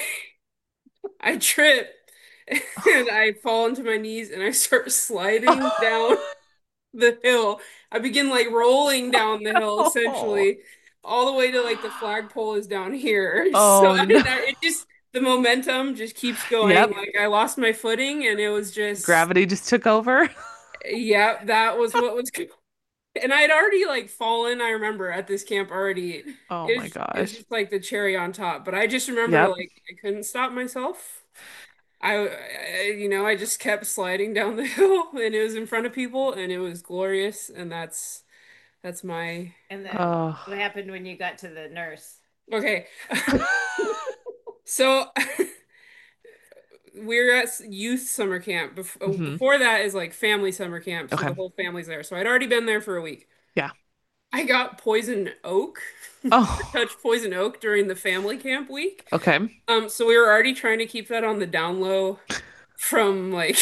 Speaker 3: I trip and I fall into my knees and I start sliding down the hill. I begin like rolling down the hill
Speaker 1: Oh,
Speaker 3: essentially, all the way to like the flagpole is down here. So
Speaker 1: oh no.
Speaker 3: it just the momentum just keeps going.
Speaker 1: Yep.
Speaker 3: Like I lost my footing and it was just
Speaker 1: Gravity just took over.
Speaker 3: yeah, that was what was and I had already like fallen, I remember at this camp already.
Speaker 1: Oh my
Speaker 3: It's
Speaker 1: gosh.
Speaker 3: just like the cherry on top. But I just remember
Speaker 1: Yep.
Speaker 3: like I couldn't stop myself. I just kept sliding down the hill and it was in front of people and it was glorious and that's my
Speaker 2: And then
Speaker 1: Oh.
Speaker 2: what happened when you got to the nurse?
Speaker 3: okay. So we're at youth summer camp.
Speaker 1: Hmm.
Speaker 3: Before that is like family summer camp, so the
Speaker 1: Okay.
Speaker 3: whole family's there. So I'd already been there for a week.
Speaker 1: Yeah.
Speaker 3: I got poison oak. I
Speaker 1: Oh.
Speaker 3: touched poison oak during the family camp week.
Speaker 1: Okay.
Speaker 3: So we were already trying to keep that on the down low from like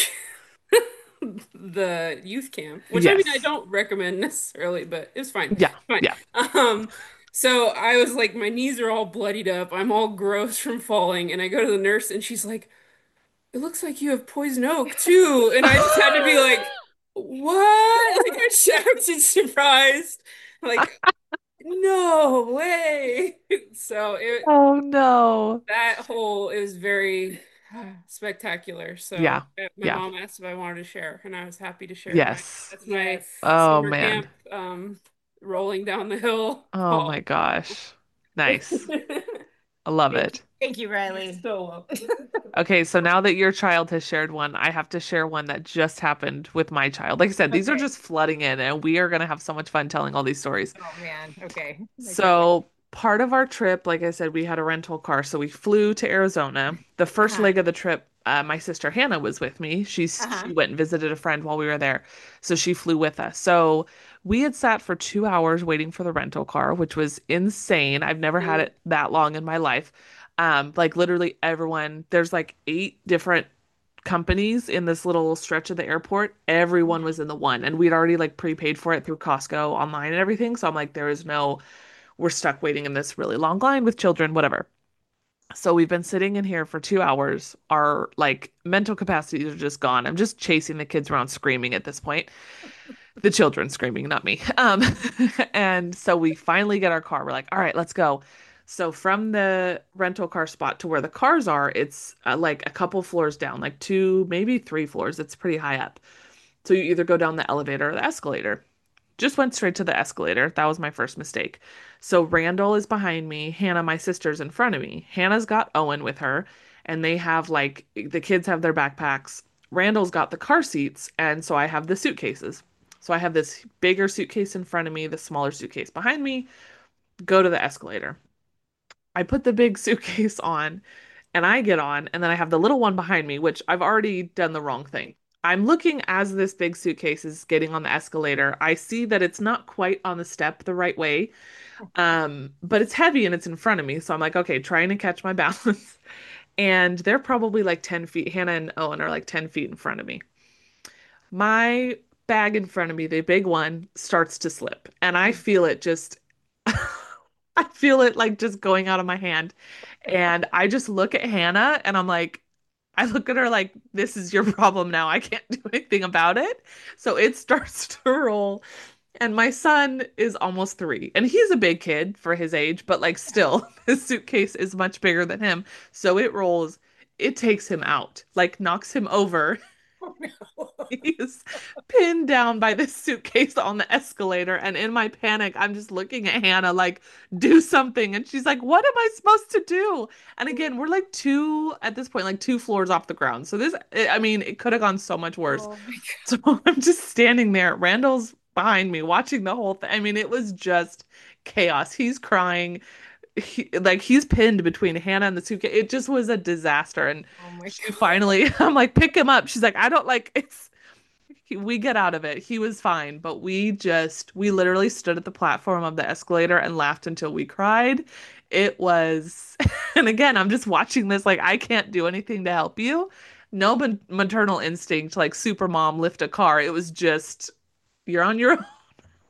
Speaker 3: the youth camp, which I mean I
Speaker 1: Yes.
Speaker 3: don't recommend necessarily, but it's fine.
Speaker 1: Yeah.
Speaker 3: Fine.
Speaker 1: Yeah.
Speaker 3: Um, so I was like, my knees are all bloodied up. I'm all gross from falling, and I go to the nurse, and she's like, "It looks like you have poison oak too." And I just had to be like, "What?" Like I shouted, surprised, like, "No way!" So
Speaker 1: Oh no.
Speaker 3: that whole is very spectacular. So
Speaker 1: Yeah.
Speaker 3: my
Speaker 1: Yeah.
Speaker 3: mom asked if I wanted to share, and I was happy to share my
Speaker 1: Yes.
Speaker 3: that's my
Speaker 2: Yes.
Speaker 1: Oh
Speaker 3: summer
Speaker 1: man.
Speaker 3: camp rolling down the hill
Speaker 1: Oh
Speaker 3: fall.
Speaker 1: my gosh. Nice. I love it.
Speaker 2: Thank you,
Speaker 3: You're
Speaker 2: Riley.
Speaker 3: so welcome.
Speaker 1: Okay, so now that your child has shared one, I have to share one that just happened with my child. Like I said, these are
Speaker 2: Okay.
Speaker 1: just flooding in, and we are going to have so much fun telling all these stories.
Speaker 2: Oh man. Okay. I can't wait.
Speaker 1: So, part of our trip, like I said, we had a rental car. So, we flew to Arizona. The first
Speaker 2: Uh-huh.
Speaker 1: leg of the trip, my sister Hannah was with me. She
Speaker 2: Uh-huh.
Speaker 1: went and visited a friend while we were there. So, she flew with us. So, we had sat for 2 hours waiting for the rental car, which was insane. I've never had
Speaker 3: Mm.
Speaker 1: it that long in my life. Like literally everyone, there's like 8 different companies in this little stretch of the airport. Everyone was in the one, and we'd already like prepaid for it through Costco online and everything. So I'm like, there is no, we're stuck waiting in this really long line with children, whatever. So we've been sitting in here for 2 hours. Our like mental capacities are just gone. I'm just chasing the kids around screaming at this point. The children screaming, not me. And so we finally get our car. We're like, all right, let's go. So from the rental car spot to where the cars are, it's like a couple floors down, like two, maybe three floors. It's pretty high up. So you either go down the elevator or the escalator. Just went straight to the escalator. That was my first mistake. So Randall is behind me. Hannah, my sister's in front of me. Hannah's got Owen with her, and they have like the kids have their backpacks. Randall's got the car seats, and so I have the suitcases. So I have this bigger suitcase in front of me, the smaller suitcase behind me. Go to the escalator. I put the big suitcase on and I get on, and then I have the little one behind me, which I've already done the wrong thing. I'm looking as this big suitcase is getting on the escalator. I see that it's not quite on the step the right way, but it's heavy and it's in front of me. So I'm like, okay, trying to catch my balance. And they're probably like 10 feet. Hannah and Owen are like 10 feet in front of me. My bag in front of me, the big one, starts to slip, and I feel it just I feel it like just going out of my hand. And I just look at Hannah and I'm like, I look at her like, this is your problem now. I can't do anything about it. So it starts to roll. And my son is almost 3, and he's a big kid for his age, but like still, his suitcase is much bigger than him. So it rolls, it takes him out, like knocks him over.
Speaker 2: Oh no.
Speaker 1: He's pinned down by this suitcase on the escalator. And in my panic, I'm just looking at Hannah, like, do something. And she's like, what am I supposed to do? And again, we're like at this point, like 2 floors off the ground. So I mean, it could have gone so much worse.
Speaker 2: Oh my
Speaker 1: So I'm just standing there. Randall's behind me watching the whole thing. I mean, it was just chaos. He's crying. He's pinned between Hannah and the suitcase. It just was a disaster. And
Speaker 2: Oh my
Speaker 1: she
Speaker 2: God.
Speaker 1: finally, I'm like, pick him up. She's like, I don't like it's we get out of it. He was fine, but we literally stood at the platform of the escalator and laughed until we cried. It was, and again, I'm just watching this like I can't do anything to help you. No maternal instinct like super mom lift a car. It was just you're on your own.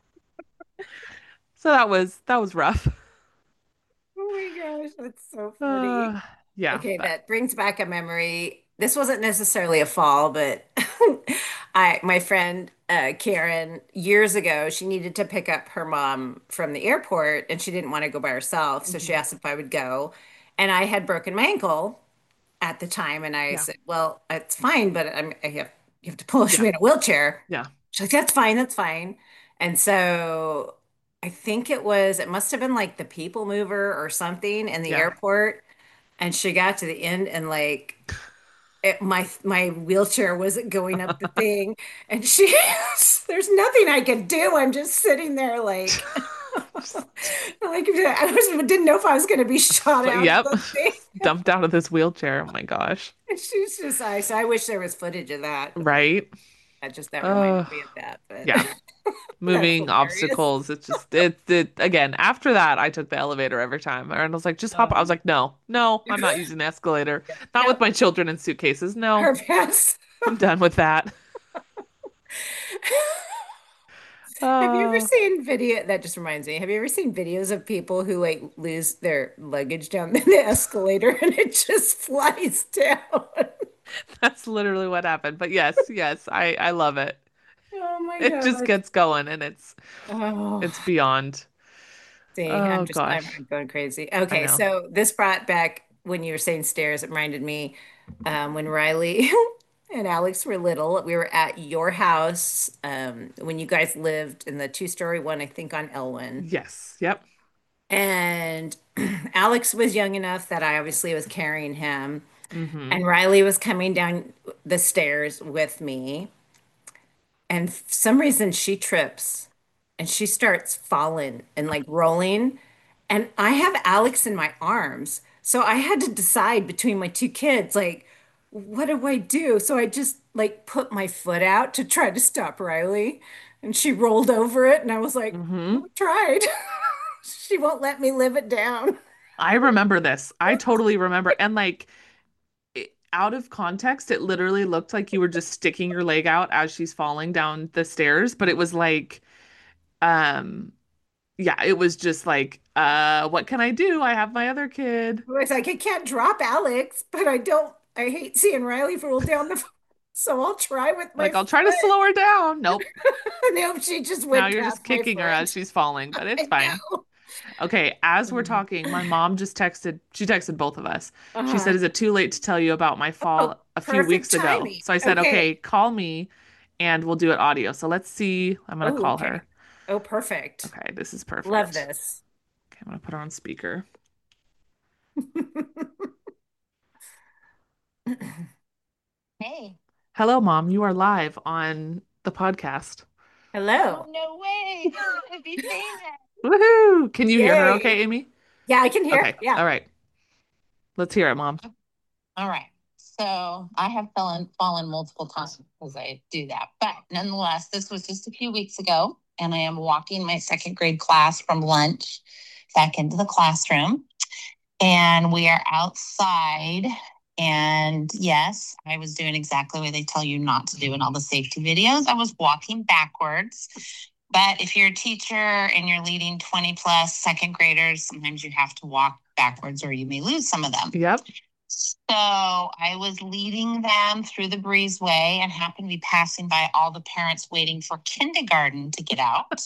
Speaker 1: So that was rough.
Speaker 2: Oh my gosh, that's so funny.
Speaker 1: Uh, yeah,
Speaker 2: Okay,
Speaker 1: but
Speaker 2: that brings back a memory. This wasn't necessarily a fall, but my friend Karen, years ago, she needed to pick up her mom from the airport and she didn't want to go by herself. So she
Speaker 1: mhm.
Speaker 2: asked if I would go. And I had broken my ankle at the time. And I
Speaker 1: Yeah,
Speaker 2: said, well, it's fine, but you have to push
Speaker 1: yeah,
Speaker 2: me in a wheelchair.
Speaker 1: yeah.
Speaker 2: She's like, that's fine, that's fine. And so I think it must have been like the people mover or something in the
Speaker 1: Yeah.
Speaker 2: airport. And she got to the end and like my wheelchair wasn't going up the thing. And she, there's nothing I could do. I'm just sitting there like, like didn't know if I was going to be shot out of
Speaker 1: Yep.
Speaker 2: the thing.
Speaker 1: Dumped out of this wheelchair. Oh my gosh.
Speaker 2: And she's just, so I wish there was footage of that.
Speaker 1: Right?
Speaker 2: That
Speaker 1: Uh,
Speaker 2: reminded me of that, but
Speaker 1: yeah.
Speaker 2: that's
Speaker 1: Moving
Speaker 2: hilarious.
Speaker 1: obstacles. It's just it again, after that I took the elevator every time. And I was like, just hop. I was
Speaker 2: Um,
Speaker 1: like, no, no, I'm not using the escalator. Not with
Speaker 2: no,
Speaker 1: my children in suitcases. No,
Speaker 2: her pass.
Speaker 1: I'm done with that.
Speaker 2: Have you ever
Speaker 1: Uh
Speaker 2: seen video? That just reminds me. Have you ever seen videos of people who like lose their luggage down the escalator and it just flies down?
Speaker 1: that's literally what happened. But yes, yes, I love it.
Speaker 2: Oh my
Speaker 1: It just
Speaker 2: gosh.
Speaker 1: gets going and
Speaker 2: Oh,
Speaker 1: it's beyond.
Speaker 2: see,
Speaker 1: Oh
Speaker 2: I'm
Speaker 1: gosh.
Speaker 2: going crazy.
Speaker 1: I
Speaker 2: Okay,
Speaker 1: know.
Speaker 2: so this brought back when you were saying stairs, it reminded me when Riley and Alex were little, we were at your house when you guys lived in the two-story one, I think on Elwyn.
Speaker 1: Yes. Yep.
Speaker 2: And Alex was young enough that I obviously was carrying him.
Speaker 1: Mm-hmm.
Speaker 2: And Riley was coming down the stairs with me. And for some reason, she trips and she starts falling and like rolling. And I have Alex in my arms. So I had to decide between my two kids, like, what do I do? So I just like put my foot out to try to stop Riley. And she rolled over it. And I was like,
Speaker 1: Mm-hmm.
Speaker 2: well, I tried. She won't let me live it down.
Speaker 1: I remember this. I totally remember. And like out of context, it literally looked like you were just sticking your leg out as she's falling down the stairs, but it was like, um, yeah, it was just like, what can I do? I have my other kid.
Speaker 2: I was like, I can't drop Alex, but I hate seeing Riley roll down the, so I'll try with my
Speaker 1: Like, I'll try to
Speaker 2: foot.
Speaker 1: slow her down. Nope.
Speaker 2: And then she just
Speaker 1: Now
Speaker 2: went
Speaker 1: you're just
Speaker 2: past my
Speaker 1: kicking her as
Speaker 2: foot.
Speaker 1: she's falling, but it's
Speaker 2: I
Speaker 1: fine.
Speaker 2: know.
Speaker 1: Okay, as we're
Speaker 2: Mm.
Speaker 1: talking, my mom just texted, she texted both of us. She said,
Speaker 2: Uh-huh.
Speaker 1: "Is it too late to tell you about my
Speaker 2: Oh,
Speaker 1: fall a few
Speaker 2: perfect
Speaker 1: weeks ago?"
Speaker 2: timing.
Speaker 1: So I said, "Okay,
Speaker 2: Okay.
Speaker 1: call me and we'll do it audio." So let's see. I'm gonna
Speaker 2: Oh,
Speaker 1: call
Speaker 2: okay.
Speaker 1: her.
Speaker 2: Oh, perfect.
Speaker 1: Okay, this is
Speaker 2: Love
Speaker 1: perfect.
Speaker 2: this.
Speaker 1: Okay, I'm gonna put her on speaker.
Speaker 4: Hey.
Speaker 1: Hello, Mom. You are live on the podcast.
Speaker 4: Oh,
Speaker 2: Hello.
Speaker 4: no way. I'd be famous.
Speaker 1: Woohoo! Can you hear her okay,
Speaker 2: Yay.
Speaker 1: Amy?
Speaker 2: Yeah, I can hear.
Speaker 1: Okay.
Speaker 2: Yeah.
Speaker 1: All right. Let's hear it, Mom.
Speaker 4: All right. So I have fallen multiple times because I do that. But nonetheless, this was just a few weeks ago, and I am walking my second grade class from lunch back into the classroom. And we are outside. And yes, I was doing exactly what they tell you not to do in all the safety videos. I was walking backwards. But if you're a teacher and you're leading 20 plus second graders, sometimes you have to walk backwards or you may lose some of them.
Speaker 1: Yep.
Speaker 4: So I was leading them through the breezeway and happened to be passing by all the parents waiting for kindergarten to get out.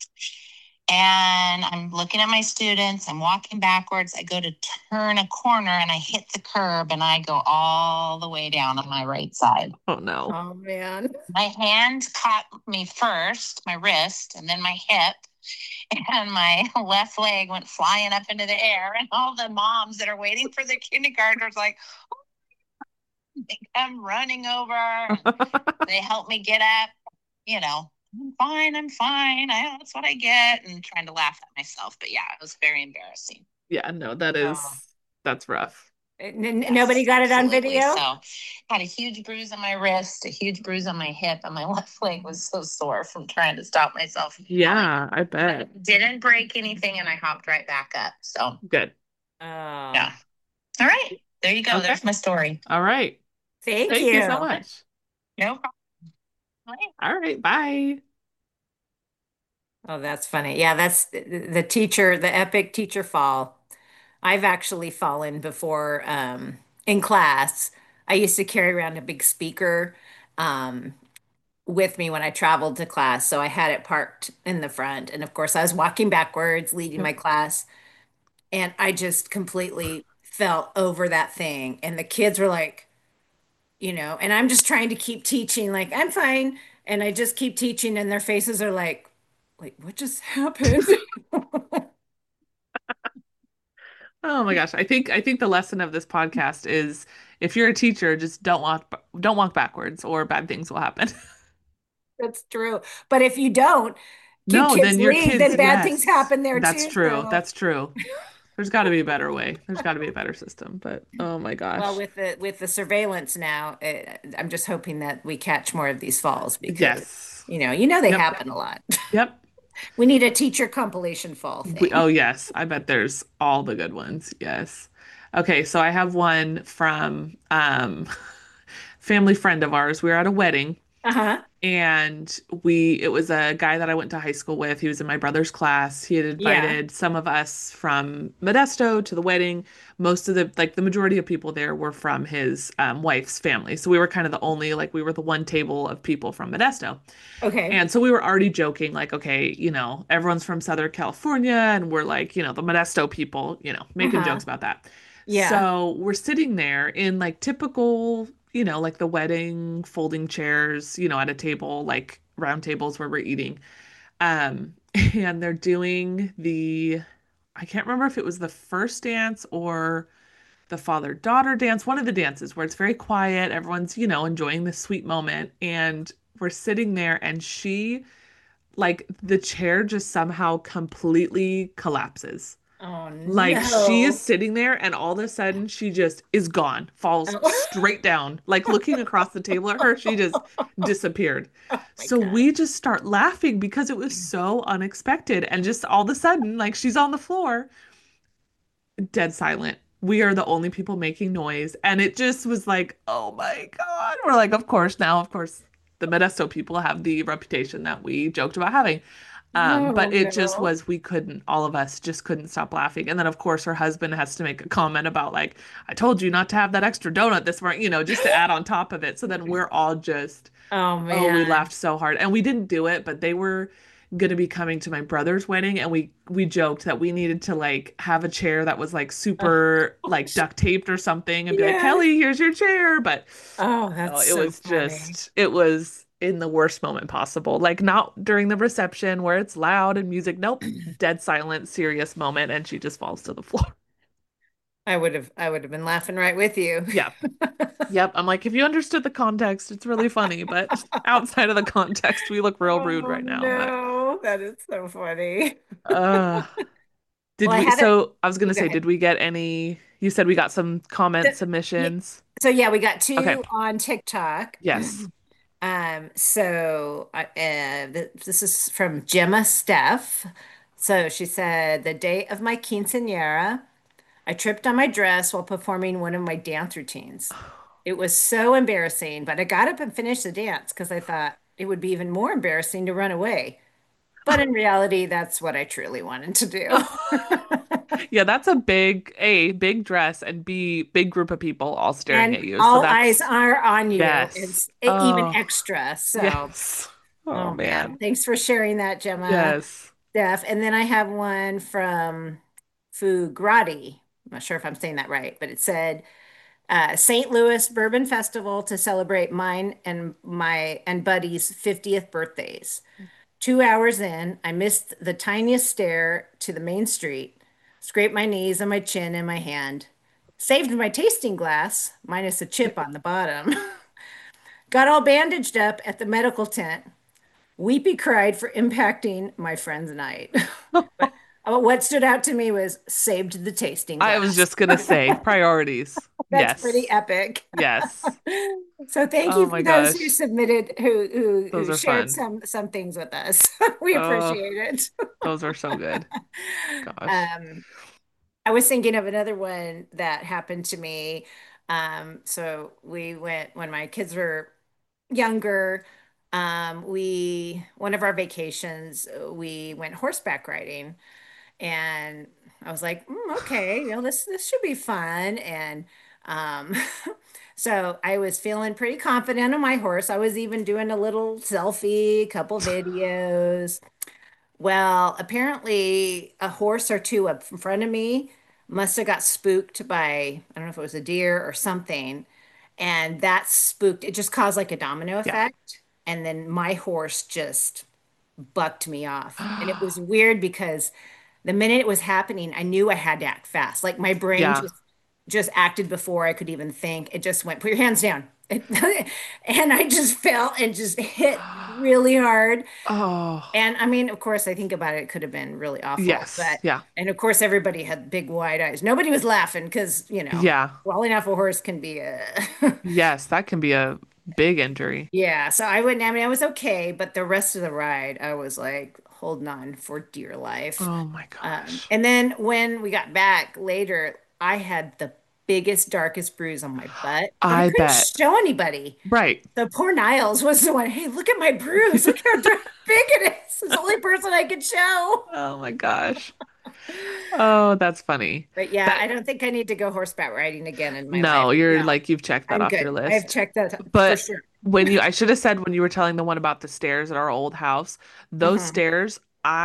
Speaker 4: And I'm looking at my students. I'm walking backwards. I go to turn a corner and I hit the curb and I go all the way down on my right side.
Speaker 1: Oh no.
Speaker 2: Oh man.
Speaker 4: My hand caught me first, my wrist, and then my hip. And my left leg went flying up into the air. And all the moms that are waiting for their kindergartners, like, they come running over. They help me get up. You know, I'm fine. I'm fine. That's what I get. And trying to laugh at myself. But yeah, it was very embarrassing.
Speaker 1: Yeah, no,
Speaker 2: Oh.
Speaker 1: that's rough.
Speaker 2: Nobody
Speaker 4: Yes,
Speaker 2: got it on
Speaker 4: absolutely.
Speaker 2: video?
Speaker 4: So, had a huge bruise on my wrist, a huge bruise on my hip, and my left leg was so sore from trying to stop myself from falling.
Speaker 1: Yeah, I bet.
Speaker 4: But didn't break anything, and I hopped right back up. So,
Speaker 1: Good.
Speaker 2: Oh,
Speaker 4: yeah. All right. There you go.
Speaker 1: Okay.
Speaker 4: There's my story.
Speaker 1: All right.
Speaker 2: thank
Speaker 1: Thank you so
Speaker 2: you.
Speaker 1: much.
Speaker 4: No problem.
Speaker 1: All right, bye.
Speaker 2: Oh, that's funny. Yeah, that's the teacher, the epic teacher fall. I've actually fallen before in class. I used to carry around a big speaker um, with me when I traveled to class. So I had it parked in the front. And of course, I was walking backwards, leading
Speaker 1: Yep.
Speaker 2: my class, and I just completely fell over that thing. And the kids were like, and I'm just trying to keep teaching, like, I'm fine. And I just keep teaching, and their faces are like, what just happened?
Speaker 1: Oh my gosh. I think the lesson of this podcast is if you're a teacher, just don't walk backwards or bad things will happen.
Speaker 2: That's true. But if you don't keep
Speaker 1: No,
Speaker 2: kids
Speaker 1: then your
Speaker 2: lead,
Speaker 1: kids,
Speaker 2: then bad things
Speaker 1: yes.
Speaker 2: happen there
Speaker 1: That's
Speaker 2: too.
Speaker 1: true.
Speaker 2: So,
Speaker 1: That's true. There's got to be a better way. There's got to be a better system, but oh my
Speaker 2: well,
Speaker 1: gosh.
Speaker 2: with the surveillance now, I'm just hoping that we catch more of these falls because
Speaker 1: Yes.
Speaker 2: they
Speaker 1: Yep.
Speaker 2: happen a lot.
Speaker 1: Yep.
Speaker 2: We need a teacher compilation fall
Speaker 1: Oh
Speaker 2: thing.
Speaker 1: yes, I bet there's all the good ones. Yes. Okay, so I have one from family friend of ours. We were at a wedding
Speaker 2: Uh-huh.
Speaker 1: and it was a guy that I went to high school with. He was in my brother's class. He had
Speaker 2: Yeah.
Speaker 1: invited some of us from Modesto to the wedding. Most of the majority of people there were from his wife's family. So we were kind of the only, like we were the one table of people from Modesto.
Speaker 2: Okay.
Speaker 1: And so we were already joking, like, okay, everyone's from Southern California, and we're like, the Modesto people, making jokes
Speaker 2: Uh-huh.
Speaker 1: about that.
Speaker 2: Yeah.
Speaker 1: So we're sitting there in like typical, like the wedding folding chairs, at a table, like round tables where we're eating. Um, and they're doing I can't remember if it was the first dance or the father-daughter dance, one of the dances where it's very quiet, everyone's, enjoying this sweet moment. And we're sitting there and like the chair just somehow completely collapses.
Speaker 2: Oh
Speaker 1: Like she is
Speaker 2: no.
Speaker 1: sitting there and all of a sudden she just is gone, falls
Speaker 2: Oh,
Speaker 1: straight down. Like looking across the table at her, she just disappeared.
Speaker 2: oh my
Speaker 1: So
Speaker 2: God.
Speaker 1: we just start laughing because it was so unexpected. And just all of a sudden, like she's on the floor, dead silent. We are the only people making noise. And it just was like, oh my God. We're like, of course, now, of course, the Modesto people have the reputation that we joked about having.
Speaker 2: Oh
Speaker 1: But it just
Speaker 2: no.
Speaker 1: was, we couldn't, all of us just couldn't stop laughing. And then, of course, her husband has to make a comment about, like, I told you not to have that extra donut this morning, just to add on top of it. So then we're all just,
Speaker 2: Oh
Speaker 1: oh, we
Speaker 2: man.
Speaker 1: laughed so hard. And we didn't do it, but going to be coming to my brother's wedding, and we joked that we needed to like have a chair that was like
Speaker 2: Oh,
Speaker 1: super like
Speaker 2: gosh.
Speaker 1: duct taped or something and be like,
Speaker 2: Yes.
Speaker 1: Kelly, here's your chair. But
Speaker 2: Oh,
Speaker 1: no,
Speaker 2: that's
Speaker 1: it
Speaker 2: so
Speaker 1: was
Speaker 2: funny.
Speaker 1: just, it was in the worst moment possible. Like not during the reception where it's loud and music. Nope. Dead silent, serious moment. And she just falls to the floor.
Speaker 2: I would have been laughing right with you.
Speaker 1: Yep. Yep. I'm like, if you understood the context, it's really funny. But outside of the context, we look real rude
Speaker 2: Oh
Speaker 1: right now. But
Speaker 2: no, that is so funny.
Speaker 1: uh did
Speaker 2: Well, I
Speaker 1: we,
Speaker 2: had it.
Speaker 1: so I was gonna
Speaker 2: Go
Speaker 1: say,
Speaker 2: ahead.
Speaker 1: did we get any, you said we got some
Speaker 2: So,
Speaker 1: comment
Speaker 2: yeah,
Speaker 1: submissions.
Speaker 2: so yeah, we got
Speaker 1: Okay.
Speaker 2: two on TikTok.
Speaker 1: Yes.
Speaker 2: This is from Gemma Steph. So she said, the day of my quinceañera, I tripped on my dress while performing one of my dance routines. It was so embarrassing, but I got up and finished the dance because I thought it would be even more embarrassing to run away. But in reality, that's what I truly wanted to do.
Speaker 1: Yeah, that's a big dress, and B, big group of people all staring
Speaker 2: And
Speaker 1: at you. So
Speaker 2: all eyes
Speaker 1: that's,
Speaker 2: are on you.
Speaker 1: yes.
Speaker 2: It's even
Speaker 1: Oh,
Speaker 2: extra. So,
Speaker 1: yes. Oh
Speaker 2: oh man,
Speaker 1: man.
Speaker 2: thanks for sharing that, Gemma.
Speaker 1: Yes.
Speaker 2: Steph. And then I have one from Fugrati. I'm not sure if I'm saying that right, but it said St. Louis Bourbon Festival to celebrate mine and my and Buddy's 50th birthdays. 2 hours in, I missed the tiniest stair to the main street, scraped my knees and my chin in my hand, saved my tasting glass, minus a chip on the bottom, got all bandaged up at the medical tent, weepy cried for impacting my friend's night. But what stood out to me was saved the tasting
Speaker 1: I was
Speaker 2: glass.
Speaker 1: just gonna say priorities.
Speaker 2: That's pretty
Speaker 1: Yes.
Speaker 2: epic.
Speaker 1: Yes.
Speaker 2: So thank
Speaker 1: Oh
Speaker 2: you for
Speaker 1: my
Speaker 2: those who
Speaker 1: gosh.
Speaker 2: submitted,
Speaker 1: Those
Speaker 2: who
Speaker 1: are
Speaker 2: shared
Speaker 1: fun.
Speaker 2: some things with us. We
Speaker 1: Oh,
Speaker 2: appreciate it.
Speaker 1: those are so good. Gosh.
Speaker 2: Um, I was thinking of another one that happened to me. So we went when my kids were younger. We one of our vacations, we went horseback riding, and I was like, okay, this should be fun. And um, so I was feeling pretty confident on my horse. I was even doing a little selfie, couple videos. Well, apparently a horse or two up in front of me must have got spooked by, I don't know if it was a deer or something. And that spooked, it just caused like a domino
Speaker 1: Yeah.
Speaker 2: effect. And then my horse just bucked me off. And it was weird because the minute it was happening, I knew I had to act fast. Like my brain
Speaker 1: Yeah.
Speaker 2: just acted before I could even think. It just went, put your hands down. And I just fell and just hit really hard.
Speaker 1: Oh,
Speaker 2: And I mean, of course, I think about it, it could have been really awful,
Speaker 1: yes.
Speaker 2: but
Speaker 1: Yeah.
Speaker 2: and of course, everybody had big wide eyes. Nobody was laughing because,
Speaker 1: Yeah.
Speaker 2: falling off a horse can be a
Speaker 1: Yes, that can be a big injury.
Speaker 2: yeah. So I wouldn't. I mean, I was okay, but the rest of the ride, I was like holding on for dear life.
Speaker 1: Oh my gosh.
Speaker 2: And then when we got back later, I had the biggest, darkest bruise on my butt, but I
Speaker 1: I
Speaker 2: couldn't
Speaker 1: bet.
Speaker 2: show anybody.
Speaker 1: Right.
Speaker 2: The poor Niles was the one, hey, look at my bruise. Look how big it is. It's the only person I could show.
Speaker 1: Oh my gosh. Oh, that's funny.
Speaker 2: But yeah,
Speaker 1: That,
Speaker 2: I don't think I need to go horseback riding again in my life.
Speaker 1: no, you're
Speaker 2: No,
Speaker 1: like, you've checked that
Speaker 2: I'm
Speaker 1: off your
Speaker 2: good. I've
Speaker 1: list.
Speaker 2: checked that for
Speaker 1: But
Speaker 2: sure.
Speaker 1: I should have said when you were telling the one about the stairs at our old house, those
Speaker 2: Hmm.
Speaker 1: stairs,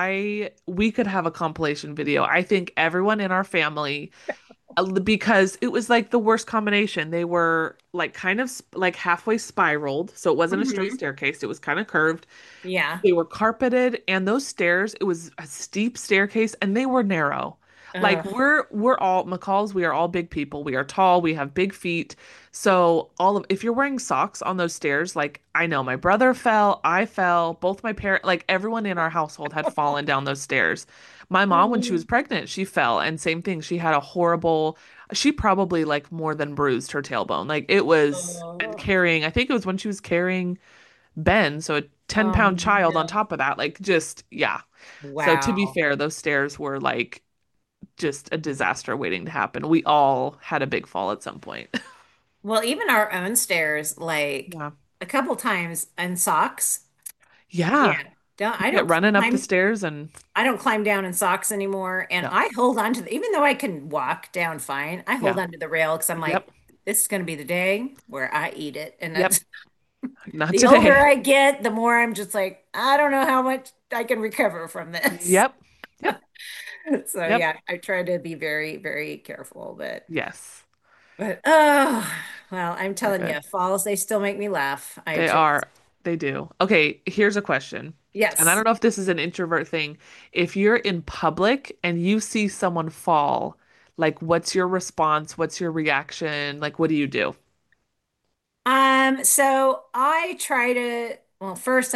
Speaker 1: we could have a compilation video. I think everyone in our family, because it was like the worst combination. They were like kind of like halfway spiraled, so it wasn't a straight
Speaker 2: Hmm.
Speaker 1: staircase. It was kind of curved.
Speaker 2: Yeah.
Speaker 1: They were carpeted, and those stairs, it was a steep staircase, and they were narrow. Like
Speaker 2: Ugh.
Speaker 1: we're all McCalls, we are all big people. We are tall, we have big feet. So if you're wearing socks on those stairs, like I know my brother fell, I fell, both my parents, like everyone in our household had fallen down those stairs. My mom, when she was pregnant, she fell, and same thing. She had a horrible, she probably like more than bruised her tailbone. Like it was, and
Speaker 2: Oh,
Speaker 1: carrying, I think it was when she was carrying Ben, so a 10
Speaker 2: oh
Speaker 1: pound child on
Speaker 2: no.
Speaker 1: top of that, like just, yeah. So to be
Speaker 2: Wow.
Speaker 1: fair, those stairs were like just a disaster waiting to happen. We all had a big fall at some point.
Speaker 2: Well, even our own stairs, like
Speaker 1: Yeah.
Speaker 2: a couple times in socks.
Speaker 1: Yeah.
Speaker 2: Yeah. Don't
Speaker 1: You
Speaker 2: I
Speaker 1: get
Speaker 2: don't
Speaker 1: running up the
Speaker 2: climb
Speaker 1: stairs and
Speaker 2: I don't climb down in socks anymore. And
Speaker 1: yeah.
Speaker 2: I hold on to even though I can walk down fine, I hold
Speaker 1: Yeah.
Speaker 2: on to the rail because I'm like,
Speaker 1: Yep.
Speaker 2: this is gonna be the day where I eat it. And
Speaker 1: Yep.
Speaker 2: that's
Speaker 1: Not
Speaker 2: The older
Speaker 1: today.
Speaker 2: I get, the more I'm just like, I don't know how much I can recover from this.
Speaker 1: Yep. Yep.
Speaker 2: So
Speaker 1: Yep.
Speaker 2: yeah, I try to be very, very careful,
Speaker 1: Yes.
Speaker 2: but oh, well, I'm
Speaker 1: They're
Speaker 2: telling
Speaker 1: good.
Speaker 2: you, falls, they still make me laugh. I
Speaker 1: They
Speaker 2: just,
Speaker 1: are. They do. Okay, here's a question. And I
Speaker 2: yes.
Speaker 1: don't know if this is an introvert thing. If you're in public and you see someone fall, like what's your response? What's your reaction? Like what do you do?
Speaker 2: So I try to, well, first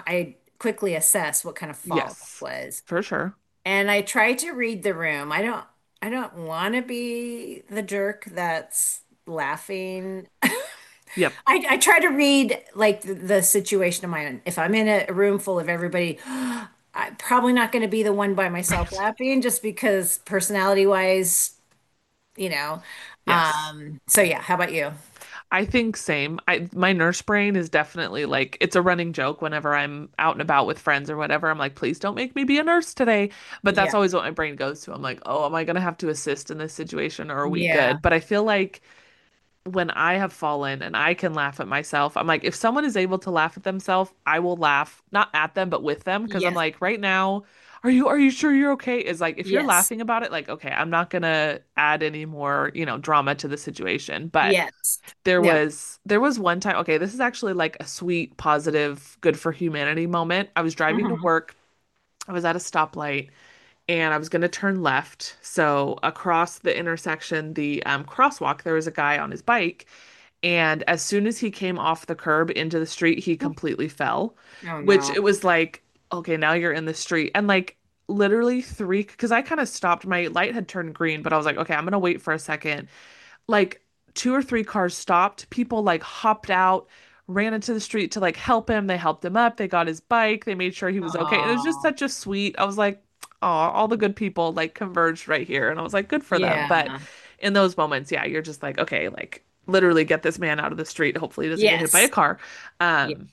Speaker 2: I quickly assess what kind of fall it
Speaker 1: Yes.
Speaker 2: was.
Speaker 1: For sure.
Speaker 2: And I try to read the room. I don't want to be the jerk that's laughing.
Speaker 1: Yep.
Speaker 2: I try to read like the situation of my own. If I'm in a room full of everybody, I'm probably not going to be the one by myself
Speaker 1: Right.
Speaker 2: laughing just because personality wise, you know.
Speaker 1: Yes.
Speaker 2: So yeah, how about you?
Speaker 1: I think same. My nurse brain is definitely like it's a running joke whenever I'm out and about with friends or whatever. I'm like, please don't make me be a nurse today. But that's
Speaker 2: Yeah.
Speaker 1: always what my brain goes to. I'm like, oh, am I gonna have to assist in this situation or are we
Speaker 2: Yeah.
Speaker 1: good? But I feel like when I have fallen and I can laugh at myself, I'm like, if someone is able to laugh at themselves, I will laugh not at them, but with them. Because I'm
Speaker 2: Yes.
Speaker 1: like, right now, are you sure you're okay? Is like if you're
Speaker 2: Yes.
Speaker 1: laughing about it, like, okay, I'm not gonna add any more, drama to the situation. But
Speaker 2: Yes.
Speaker 1: there
Speaker 2: Yep.
Speaker 1: was there was one time, okay, this is actually like a sweet, positive, good for humanity moment. I was driving to
Speaker 2: Hmm.
Speaker 1: work. I was at a stoplight and I was going to turn left. So across the intersection, the crosswalk, there was a guy on his bike. And as soon as he came off the curb into the street, he completely fell,
Speaker 2: Oh
Speaker 1: which
Speaker 2: no.
Speaker 1: it was like, okay, now you're in the street. And like literally three, because I kind of stopped, my light had turned green, but I was like, okay, I'm going to wait for a second. Like two or three cars stopped. People like hopped out, ran into the street to like help him. They helped him up. They got his bike. They made sure he was okay. And it was just
Speaker 2: Oh,
Speaker 1: such a sweet. I was like, oh, all the good people like converged right here. And I was like, good for them. But
Speaker 2: yeah.
Speaker 1: in those moments, yeah, you're just like, okay, like literally get this man out of the street. Hopefully he doesn't get hit by a
Speaker 2: Yes.
Speaker 1: car.
Speaker 2: Yeah.
Speaker 1: Um,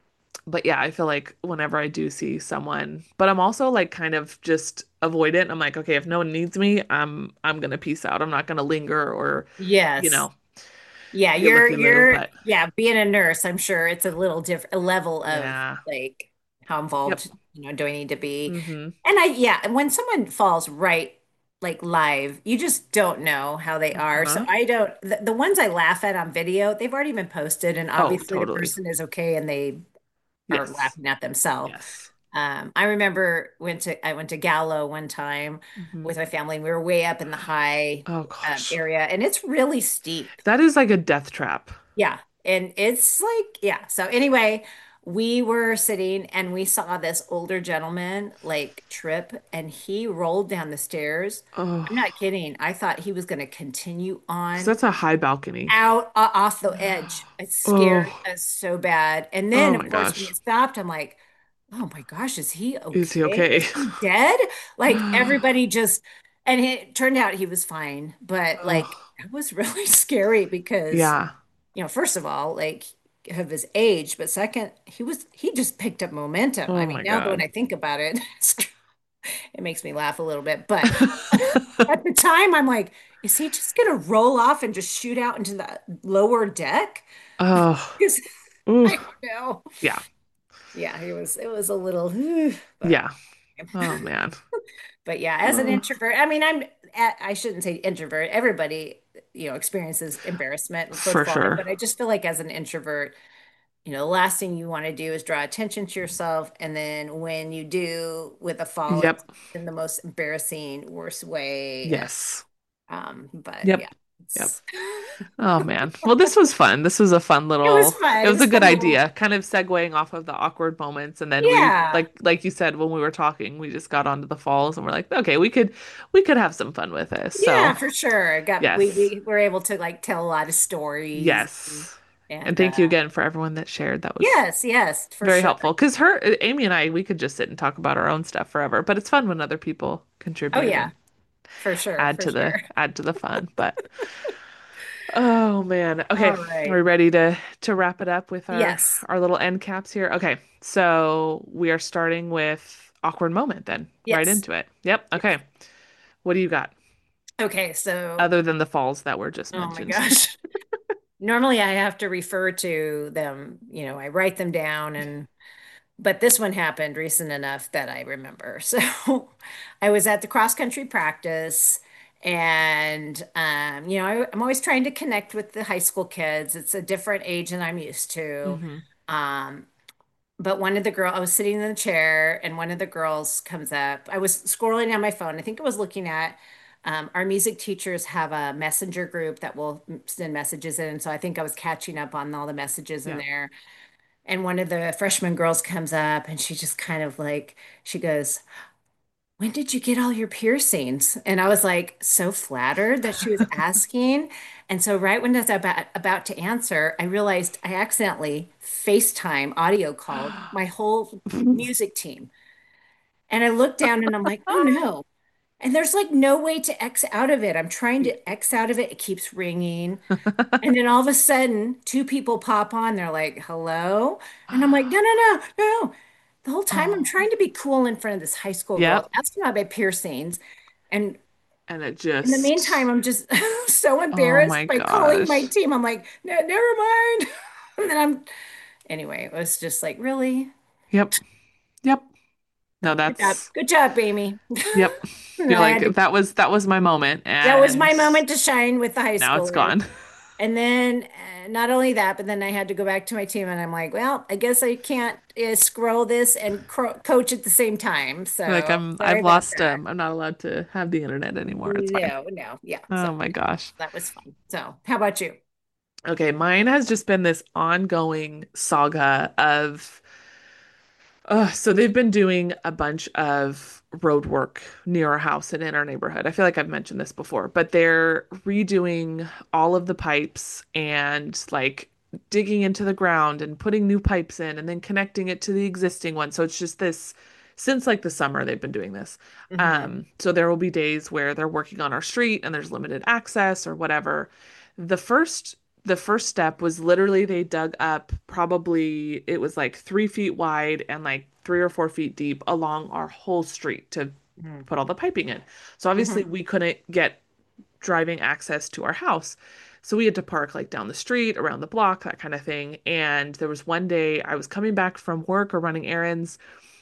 Speaker 1: but yeah, I feel like whenever I do see someone, but I'm also like kind of just avoidant. I'm like, okay, if no one needs me, I'm gonna peace out. I'm not gonna linger or, you
Speaker 2: Yes.
Speaker 1: know,
Speaker 2: Yeah,
Speaker 1: be a looky loo. But
Speaker 2: yeah, being a nurse, I'm sure it's a little different, a level of
Speaker 1: yeah.
Speaker 2: like how
Speaker 1: Yep.
Speaker 2: involved, do I need to be?
Speaker 1: Mm-hmm.
Speaker 2: And yeah, when someone falls right like live, you just don't know how they are. So
Speaker 1: Uh-huh.
Speaker 2: I don't, the ones I laugh at on video, they've already been posted and
Speaker 1: Oh,
Speaker 2: obviously the
Speaker 1: totally.
Speaker 2: person is okay and they are
Speaker 1: Yes.
Speaker 2: laughing at themselves.
Speaker 1: Yes.
Speaker 2: I remember I went to Gallo one time
Speaker 1: Hmm.
Speaker 2: with my family and we were way up in the high
Speaker 1: Oh gosh.
Speaker 2: area and it's really steep.
Speaker 1: That is like a death trap.
Speaker 2: Yeah. And it's like, yeah. So anyway, we were sitting and we saw this older gentleman like trip and he rolled down the stairs. I'm
Speaker 1: Oh,
Speaker 2: not kidding. I thought he was going to continue
Speaker 1: because
Speaker 2: on
Speaker 1: that's a high balcony.
Speaker 2: out off the edge. It scared
Speaker 1: Oh,
Speaker 2: us so bad. And
Speaker 1: oh
Speaker 2: then,
Speaker 1: my
Speaker 2: of course, when
Speaker 1: gosh.
Speaker 2: it stopped, I'm like, oh my gosh, is he
Speaker 1: Is he
Speaker 2: okay?
Speaker 1: okay?
Speaker 2: Is he dead? Like everybody just, and it turned out he was fine. But like,
Speaker 1: Oh,
Speaker 2: it was really scary because
Speaker 1: yeah.
Speaker 2: first of all, like of his age, but second, he just picked up momentum. I
Speaker 1: Oh
Speaker 2: mean,
Speaker 1: my
Speaker 2: now that when
Speaker 1: God.
Speaker 2: I think about it, it makes me laugh a little bit. But at the time, I'm like, is he just gonna roll off and just shoot out into the lower deck?
Speaker 1: Oh,
Speaker 2: Because
Speaker 1: ooh,
Speaker 2: I don't know.
Speaker 1: yeah.
Speaker 2: Yeah, it was a little, but
Speaker 1: Yeah. Oh man.
Speaker 2: but yeah, as an
Speaker 1: Oh,
Speaker 2: introvert, I mean, I shouldn't say introvert. Everybody, experiences embarrassment for
Speaker 1: for
Speaker 2: falling,
Speaker 1: sure.
Speaker 2: but I just feel like as an introvert, the last thing you want to do is draw attention to yourself. And then when you do with a fall, it's
Speaker 1: Yep.
Speaker 2: in the most embarrassing, worst way. And
Speaker 1: Yes.
Speaker 2: but yeah,
Speaker 1: Yep. Yep.
Speaker 2: it's
Speaker 1: Oh man. Well, this was fun. This was a fun
Speaker 2: it was
Speaker 1: little,
Speaker 2: fun.
Speaker 1: it
Speaker 2: It
Speaker 1: was
Speaker 2: was
Speaker 1: a good
Speaker 2: fun little,
Speaker 1: idea, kind of segueing off of the awkward moments. And then we,
Speaker 2: yeah,
Speaker 1: like you said, when we were talking, we just got onto the falls and we're like, okay, we could have some fun with this.
Speaker 2: yeah,
Speaker 1: So
Speaker 2: for sure.
Speaker 1: yes.
Speaker 2: We were able to like tell a lot of stories
Speaker 1: Yes. And
Speaker 2: and
Speaker 1: thank you again for everyone that shared. That was
Speaker 2: yes, yes, for
Speaker 1: very
Speaker 2: sure.
Speaker 1: helpful. Because Amy and I, we could just sit and talk about our own stuff forever, but it's fun when other people
Speaker 2: Oh
Speaker 1: contribute
Speaker 2: yeah,
Speaker 1: and
Speaker 2: for sure,
Speaker 1: add
Speaker 2: for
Speaker 1: to the
Speaker 2: sure.
Speaker 1: add to the fun. But oh man. Okay.
Speaker 2: All
Speaker 1: Are we
Speaker 2: right.
Speaker 1: ready to wrap it up with our
Speaker 2: Yes.
Speaker 1: our little end caps here? Okay. So we are starting with awkward moment then. Right
Speaker 2: Yes.
Speaker 1: into it. Yep.
Speaker 2: Yes.
Speaker 1: Okay. What do you got?
Speaker 2: Okay, so
Speaker 1: Other than the falls that were just
Speaker 2: oh my
Speaker 1: mentioned.
Speaker 2: gosh. Normally I have to refer to them, I write them down but this one happened recent enough that I remember. So I was at the cross country practice and I'm always trying to connect with the high school kids. It's a different age than I'm used to.
Speaker 1: Hmm.
Speaker 2: Um, but one of the girls, I was sitting in the chair and one of the girls comes up. I was scrolling on my phone. I think I was looking at our music teachers have a messenger group that will send messages in. So I think I was catching up on all the messages in
Speaker 1: Yeah.
Speaker 2: there. And one of the freshman girls comes up and she just kind of like, she goes, when did you get all your piercings? And I was like so flattered that she was asking. And so right when I was about to answer, I realized I accidentally FaceTime audio called my whole music team. And I looked down and I'm like, oh no. And there's like no way to X out of it. I'm trying to X out of it. It keeps ringing. And then all of a sudden, two people pop on. They're like, hello. And I'm like, no, no, no, no. The whole time I'm
Speaker 1: Oh,
Speaker 2: trying to be cool in front of this high school girl,
Speaker 1: yep.
Speaker 2: asking about my piercings. And
Speaker 1: And it
Speaker 2: in the meantime,
Speaker 1: just,
Speaker 2: I'm just so
Speaker 1: oh
Speaker 2: embarrassed
Speaker 1: my
Speaker 2: by calling my
Speaker 1: gosh.
Speaker 2: team. I'm like, no, never mind. And then anyway, it was just like, really?
Speaker 1: Yep. Yep. No,
Speaker 2: So good job.
Speaker 1: that's,
Speaker 2: Good job, Amy.
Speaker 1: yep.
Speaker 2: And
Speaker 1: You're
Speaker 2: I
Speaker 1: like,
Speaker 2: had to,
Speaker 1: that was my moment.
Speaker 2: that was
Speaker 1: And
Speaker 2: my moment to shine with the high
Speaker 1: now it's
Speaker 2: schoolers.
Speaker 1: gone.
Speaker 2: And then not only that, but then I had to go back to my team and I'm like, well, I guess I can't scroll this and coach at the same time.
Speaker 1: You're like,
Speaker 2: So sorry
Speaker 1: I've
Speaker 2: about
Speaker 1: lost,
Speaker 2: that.
Speaker 1: I'm not allowed to have the internet anymore. It's fine.
Speaker 2: No, no. Yeah. So
Speaker 1: Oh my gosh.
Speaker 2: that was fun. So how about you?
Speaker 1: Okay, mine has just been this ongoing saga of so they've been doing a bunch of road work near our house and in our neighborhood. I feel like I've mentioned this before, but they're redoing all of the pipes and like digging into the ground and putting new pipes in and then connecting it to the existing one. So it's just this since like the summer they've been doing this.
Speaker 2: Hmm.
Speaker 1: So there will be days where they're working on our street and there's limited access or whatever. The first the first step was literally they dug up probably it was like 3 feet wide and like 3 or 4 feet deep along our whole street to put all the piping in. So obviously
Speaker 2: Hmm.
Speaker 1: we couldn't get driving access to our house. So we had to park like down the street, around the block, that kind of thing. And there was one day I was coming back from work or running errands,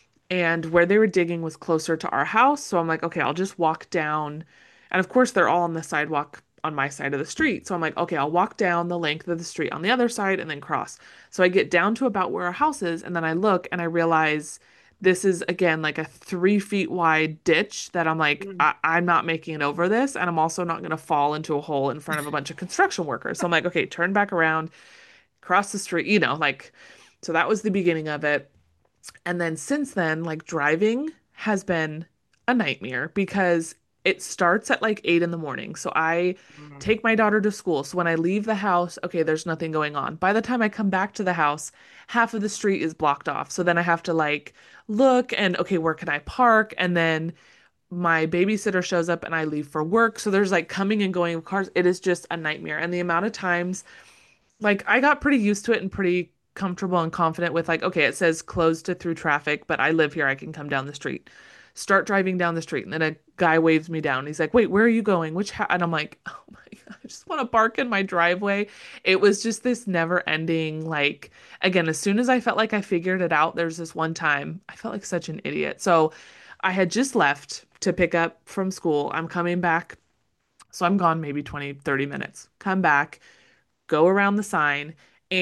Speaker 1: and where they were digging was closer to our house. So I'm like, okay, I'll just walk down. And of course, they're all on the sidewalk on my side of the street. So I'm like, okay, I'll walk down the length of the street on the other side and then cross. So I get down to about where our house is, and then I look and I realize this is again like a 3 feet wide ditch that I'm like, I'm not making it over this. And I'm also not going to fall into a hole in front of a bunch of construction workers. So I'm like, okay, turn back around, cross the street, like, so that was the beginning of it. And then since then, like driving has been a nightmare because it starts at like 8 in the morning. So I take my daughter to school. So when I leave the house, okay, there's nothing going on. By the time I come back to the house, half of the street is blocked off. So then I have to like look and okay, where can I park? And then my babysitter shows up and I leave for work. So there's like coming and going of cars. It is just a nightmare. And the amount of times like I got pretty used to it and pretty comfortable and confident with like, okay, it says closed to through traffic, but I live here, I can come down the street. Start driving down the street, and then a guy waves me down. He's like, "Wait, where are you going? And I'm like, "Oh my God, I just want to park in my driveway." It was just this never-ending like again, as soon as I felt like I figured it out, there's this one time I felt like such an idiot. So I had just left to pick up from school. I'm coming back. So I'm gone maybe 20, 30 minutes. Come back, go around the sign,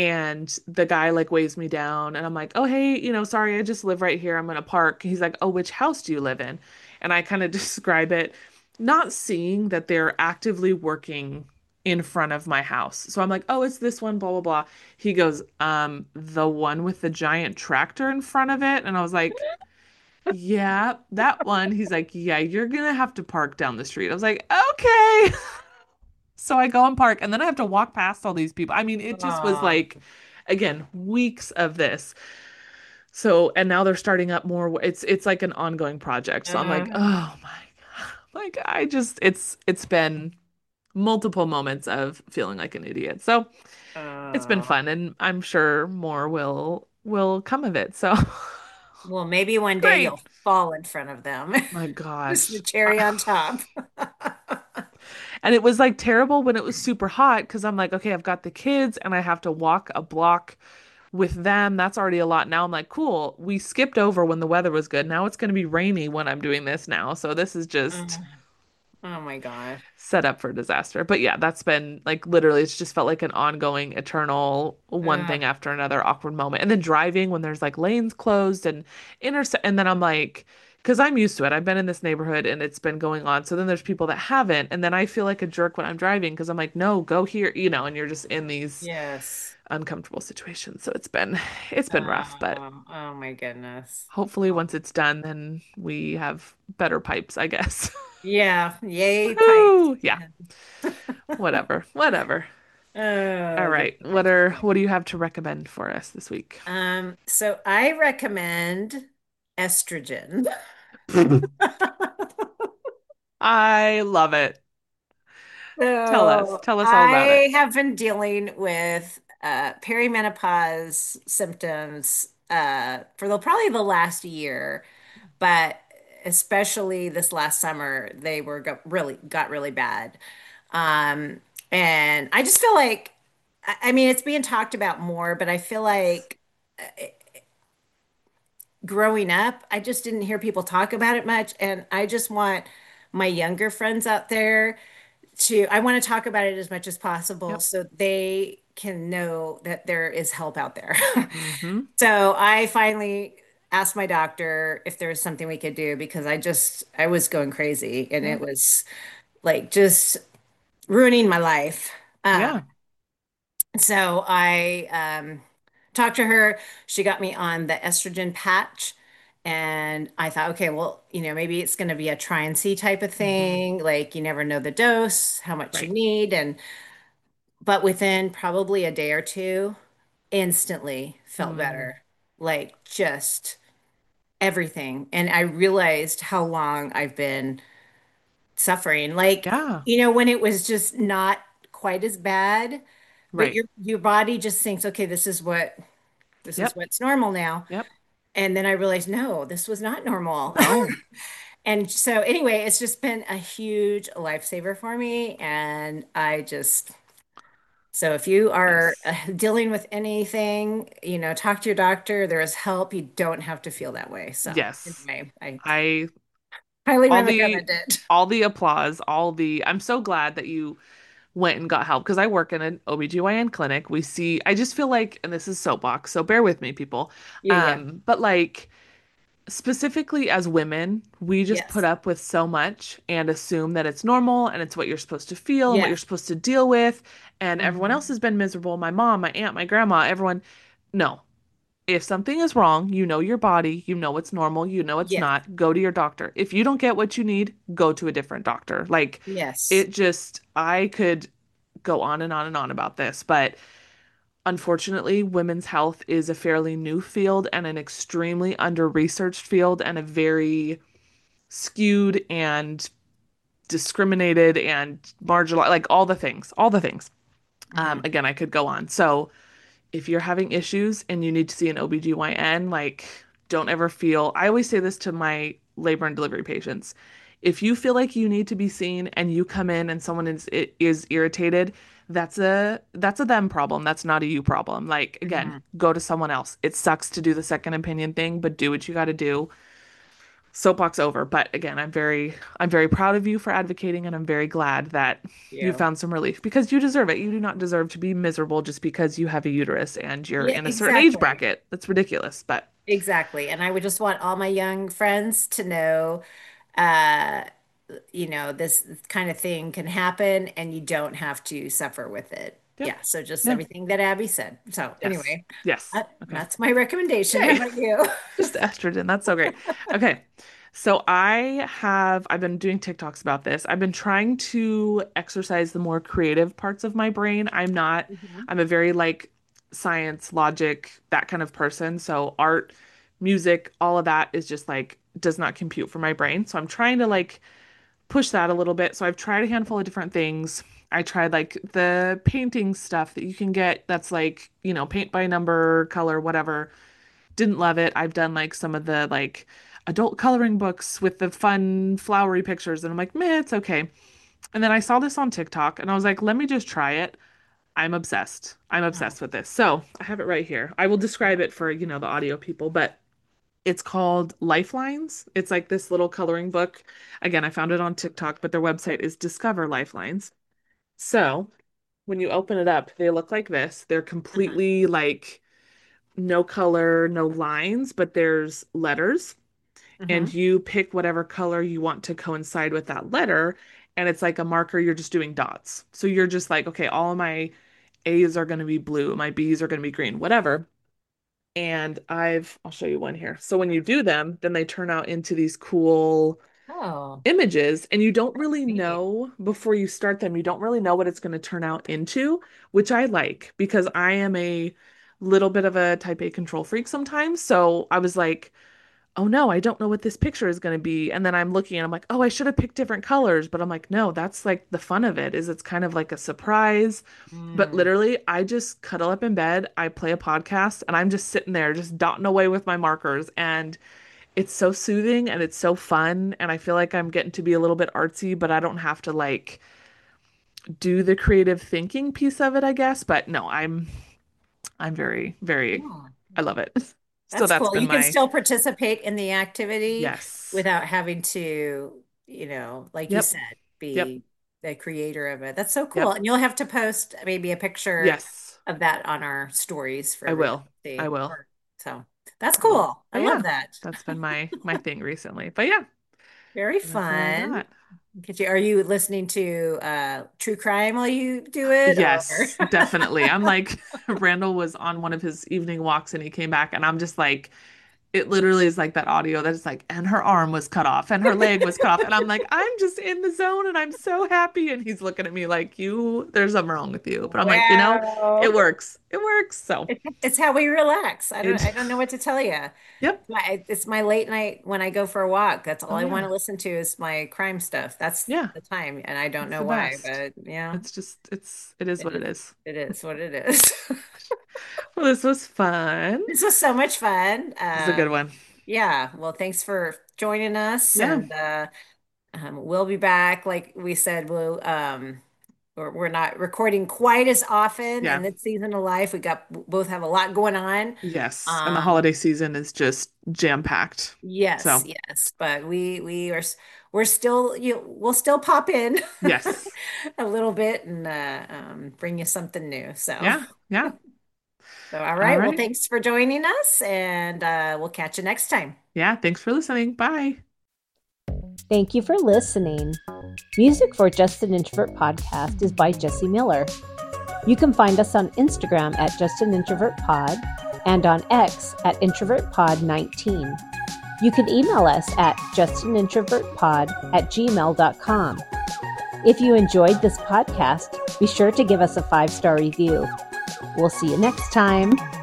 Speaker 1: and the guy like waves me down and I'm like, "Oh, hey, sorry, I just live right here. I'm gonna park." He's like, "Oh, which house do you live in?" And I kind of describe it, not seeing that they're actively working in front of my house. So I'm like, "Oh, it's this one, blah blah blah." He goes, the one with the giant tractor in front of it." And I was like, "Yeah, that one." He's like, "Yeah, you're gonna have to park down the street." I was like, "Okay." So I go and park, and then I have to walk past all these people. I mean, it just was
Speaker 2: Aw.
Speaker 1: like, again, weeks of this. So, and now they're starting up more. It's like an ongoing project. So I'm like,
Speaker 2: Mhm.
Speaker 1: oh my God. Like I just it's been multiple moments of feeling like an idiot. So it's been
Speaker 2: Oh.
Speaker 1: fun, and I'm sure more will come of it. So
Speaker 2: Well, maybe one day
Speaker 1: great.
Speaker 2: you'll fall in front of them.
Speaker 1: My
Speaker 2: Just the
Speaker 1: gosh.
Speaker 2: cherry on top.
Speaker 1: And it was like terrible when it was super hot because I'm like, okay, I've got the kids and I have to walk a block with them. That's already a lot. Now I'm like, cool. We skipped over when the weather was good. Now it's going to be rainy when I'm doing this now. So this is just
Speaker 2: Oh, oh my gosh.
Speaker 1: set up for disaster. But yeah, that's been like literally, it's just felt like an ongoing, eternal one thing
Speaker 2: Ugh.
Speaker 1: after another awkward moment. And then driving when there's like lanes closed and intersect, and then I'm like, because I'm used to it. I've been in this neighborhood and it's been going on. So then there's people that haven't, and then I feel like a jerk when I'm driving because I'm like, no, go here, and you're just in these
Speaker 2: Yes.
Speaker 1: uncomfortable situations. So it's been rough, but
Speaker 2: Oh my goodness.
Speaker 1: hopefully once it's done, then we have better pipes, I guess.
Speaker 2: Yeah. Yay, pipes.
Speaker 1: Woo! Yeah, whatever, whatever. All
Speaker 2: Oh
Speaker 1: right. What
Speaker 2: goodness.
Speaker 1: are what do you have to recommend for us this week?
Speaker 2: So I recommend estrogen.
Speaker 1: I love it. Tell us.
Speaker 2: So
Speaker 1: Tell us all about it.
Speaker 2: I have been dealing with perimenopause symptoms for probably the last year, but especially this last summer, they got really bad. Um, and I just feel like, I mean, it's being talked about more, but I feel like growing up, I just didn't hear people talk about it much, and I just want my younger friends out there I want to talk about it as much as possible
Speaker 1: Yep.
Speaker 2: so they can know that there is help out there.
Speaker 1: Mm-hmm.
Speaker 2: So I finally asked my doctor if there was something we could do because I was going crazy and
Speaker 1: Yeah.
Speaker 2: it was like just ruining my life. Uh,
Speaker 1: Yeah.
Speaker 2: so I talked to her. She got me on the estrogen patch. And I thought, okay, well, maybe it's going to be a try and see type of
Speaker 1: Mm-hmm.
Speaker 2: thing. Like you never know the dose, how much you
Speaker 1: Right.
Speaker 2: need. But within probably a day or two, instantly felt
Speaker 1: Mm.
Speaker 2: better. Like just everything. And I realized how long I've been suffering. Like,
Speaker 1: Yeah.
Speaker 2: when it was just not quite as bad, but
Speaker 1: Right.
Speaker 2: your body just thinks, okay, this is
Speaker 1: Yep.
Speaker 2: what's normal now.
Speaker 1: Yep.
Speaker 2: And then I realized, no, this was not normal.
Speaker 1: No.
Speaker 2: And so anyway, it's just been a huge lifesaver for me. And so if you are
Speaker 1: Yes.
Speaker 2: dealing with anything, talk to your doctor. There is help. You don't have to feel that way. So
Speaker 1: Yes.
Speaker 2: anyway, I
Speaker 1: I
Speaker 2: highly
Speaker 1: all the
Speaker 2: recommend it.
Speaker 1: all the applause, I'm so glad that you went and got help because I work in an OBGYN clinic. I just feel like, and this is soapbox, so bear with me, people.
Speaker 2: Yeah, yeah.
Speaker 1: But like specifically as women, we just put
Speaker 2: Yes.
Speaker 1: up with so much and assume that it's normal and it's what you're supposed to feel and what you're
Speaker 2: Yes.
Speaker 1: supposed to deal with. And everyone else
Speaker 2: Mhm.
Speaker 1: has been miserable. My mom, my aunt, my grandma, everyone. No. If something is wrong, you know your body, you know it's normal, you know it's
Speaker 2: Yes.
Speaker 1: not, go to your doctor. If you don't get what you need, go to a different doctor. Like
Speaker 2: Yes.
Speaker 1: I could go on and on and on about this, but unfortunately, women's health is a fairly new field and an extremely under-researched field and a very skewed and discriminated and marginalized, like all the things, all the things.
Speaker 2: Mhm.
Speaker 1: Again, I could go on. So if you're having issues and you need to see an OBGYN, like don't ever feel, I always say this to my labor and delivery patients. If you feel like you need to be seen and you come in and someone is irritated, that's a them problem. That's not a you problem. Like again,
Speaker 2: Mhm.
Speaker 1: go to someone else. It sucks to do the second opinion thing, but do what you got to do. Soapbox over. But again, I'm very proud of you for advocating and I'm very glad that you
Speaker 2: Yeah.
Speaker 1: found some relief because you deserve it. You do not deserve to be miserable just because you have a uterus and you're
Speaker 2: Yeah,
Speaker 1: in a certain age
Speaker 2: exactly.
Speaker 1: bracket. That's ridiculous. But
Speaker 2: Exactly. And I would just want all my young friends to know, uh, this kind of thing can happen and you don't have to suffer with it.
Speaker 1: yep.
Speaker 2: Yeah. So just
Speaker 1: Yeah.
Speaker 2: everything that Abby said. So
Speaker 1: Yes.
Speaker 2: anyway,
Speaker 1: Yes. Okay.
Speaker 2: that's my recommendation. How
Speaker 1: Yay.
Speaker 2: about you?
Speaker 1: Just estrogen. That's so great. Okay. So I've been doing TikToks about this. I've been trying to exercise the more creative parts of my brain.
Speaker 2: Mhm.
Speaker 1: I'm a very like science, logic, that kind of person. So art, music, all of that is just like does not compute for my brain. So I'm trying to like push that a little bit. So I've tried a handful of different things. I tried like the painting stuff that you can get that's like, paint by number, color, whatever. Didn't love it. I've done like some of the like adult coloring books with the fun flowery pictures and I'm like, meh, it's okay. And then I saw this on TikTok and I was like, let me just try it. I'm obsessed. I'm
Speaker 2: Oh.
Speaker 1: obsessed with this. So I have it right here. I will describe it for, the audio people, but it's called Lifelines. It's like this little coloring book. Again, I found it on TikTok, but their website is Discover Lifelines. So when you open it up, they look like this. They're
Speaker 2: Mhm.
Speaker 1: completely like no color, no lines, but there's letters, and
Speaker 2: Mhm.
Speaker 1: you pick whatever color you want to coincide with that letter. And it's like a marker, you're just doing dots. So you're just like, okay, all of my A's are going to be blue, my B's are going to be green, whatever. And I'll show you one here. So when you do them, then they turn out into these cool
Speaker 2: Oh,
Speaker 1: images, and you don't
Speaker 2: that's
Speaker 1: really
Speaker 2: neat.
Speaker 1: know before you start them, you don't really know what it's going to turn out into, which I like because I am a little bit of a type A control freak sometimes. So I was like, oh no, I don't know what this picture is going to be. And then I'm looking and I'm like, oh, I should have picked different colors. But I'm like, no, that's like the fun of it is it's kind of like a surprise. But
Speaker 2: Mm.
Speaker 1: literally, I just cuddle up in bed, I play a podcast, and I'm just sitting there just dotting away with my markers. And it's so soothing and it's so fun. And I feel like I'm getting to be a little bit artsy, but I don't have to like do the creative thinking piece of it, I guess. But no, I'm very, very,
Speaker 2: Oh,
Speaker 1: I love it. So
Speaker 2: that's
Speaker 1: that's
Speaker 2: cool.
Speaker 1: been
Speaker 2: You can
Speaker 1: my
Speaker 2: still participate in the activity
Speaker 1: yes.
Speaker 2: without having to, like you
Speaker 1: Yep.
Speaker 2: said,
Speaker 1: Yep.
Speaker 2: be the creator of it. That's so cool.
Speaker 1: Yep.
Speaker 2: And you'll have to post maybe a picture
Speaker 1: Yes.
Speaker 2: of that on our stories for
Speaker 1: I
Speaker 2: everyone
Speaker 1: will.
Speaker 2: to
Speaker 1: I
Speaker 2: see.
Speaker 1: will.
Speaker 2: So that's
Speaker 1: I will.
Speaker 2: cool. I
Speaker 1: But
Speaker 2: love
Speaker 1: yeah,
Speaker 2: that.
Speaker 1: that's been my thing recently. But yeah,
Speaker 2: Very
Speaker 1: that's what I
Speaker 2: fun.
Speaker 1: got.
Speaker 2: Are you listening to true crime while you do it or?
Speaker 1: Yes, definitely. I'm like Randall was on one of his evening walks and he came back and I'm just like it literally is like that audio that is like, and her arm was cut off and her leg was cut off. And I'm like, I'm just in the zone and I'm so happy. And he's looking at me like, there's something wrong with you. But I'm like,
Speaker 2: Wow.
Speaker 1: it works. It works. So
Speaker 2: It's how we relax.
Speaker 1: it,
Speaker 2: I don't know what to tell you.
Speaker 1: yep.
Speaker 2: It's my late night when I go for a walk. That's all
Speaker 1: Oh,
Speaker 2: I want
Speaker 1: yeah.
Speaker 2: to listen to is my crime stuff. That's
Speaker 1: Yeah.
Speaker 2: the time, and I don't
Speaker 1: It's
Speaker 2: know
Speaker 1: the
Speaker 2: why,
Speaker 1: best.
Speaker 2: but yeah,
Speaker 1: It is
Speaker 2: it
Speaker 1: what it
Speaker 2: is.
Speaker 1: is.
Speaker 2: It is what it is.
Speaker 1: Well, this was fun.
Speaker 2: This was so much fun.
Speaker 1: This is a good one.
Speaker 2: Yeah. Well, thanks for joining us,
Speaker 1: Yeah.
Speaker 2: and we'll be back. Like we said, we're not recording quite as often in
Speaker 1: Yeah.
Speaker 2: this season of life. Both have a lot going on.
Speaker 1: Yes. And the
Speaker 2: Um,
Speaker 1: holiday season is just jam-packed.
Speaker 2: yes,
Speaker 1: So,
Speaker 2: yes, but we're still we'll still pop in
Speaker 1: yes.
Speaker 2: a little bit and bring you something new.
Speaker 1: Yeah. Yeah.
Speaker 2: All
Speaker 1: All
Speaker 2: right. Well,
Speaker 1: right.
Speaker 2: thanks for joining us, and we'll catch you next time.
Speaker 1: Yeah. Thanks for listening. Bye.
Speaker 5: Thank you for listening. Music for Just an Introvert podcast is by Jesse Miller. You can find us on Instagram at Just an Introvert Pod and on X at IntrovertPod19. You can email us at justanintrovertpod@gmail.com. If you enjoyed this podcast, be sure to give us a 5-star review. We'll see you next time.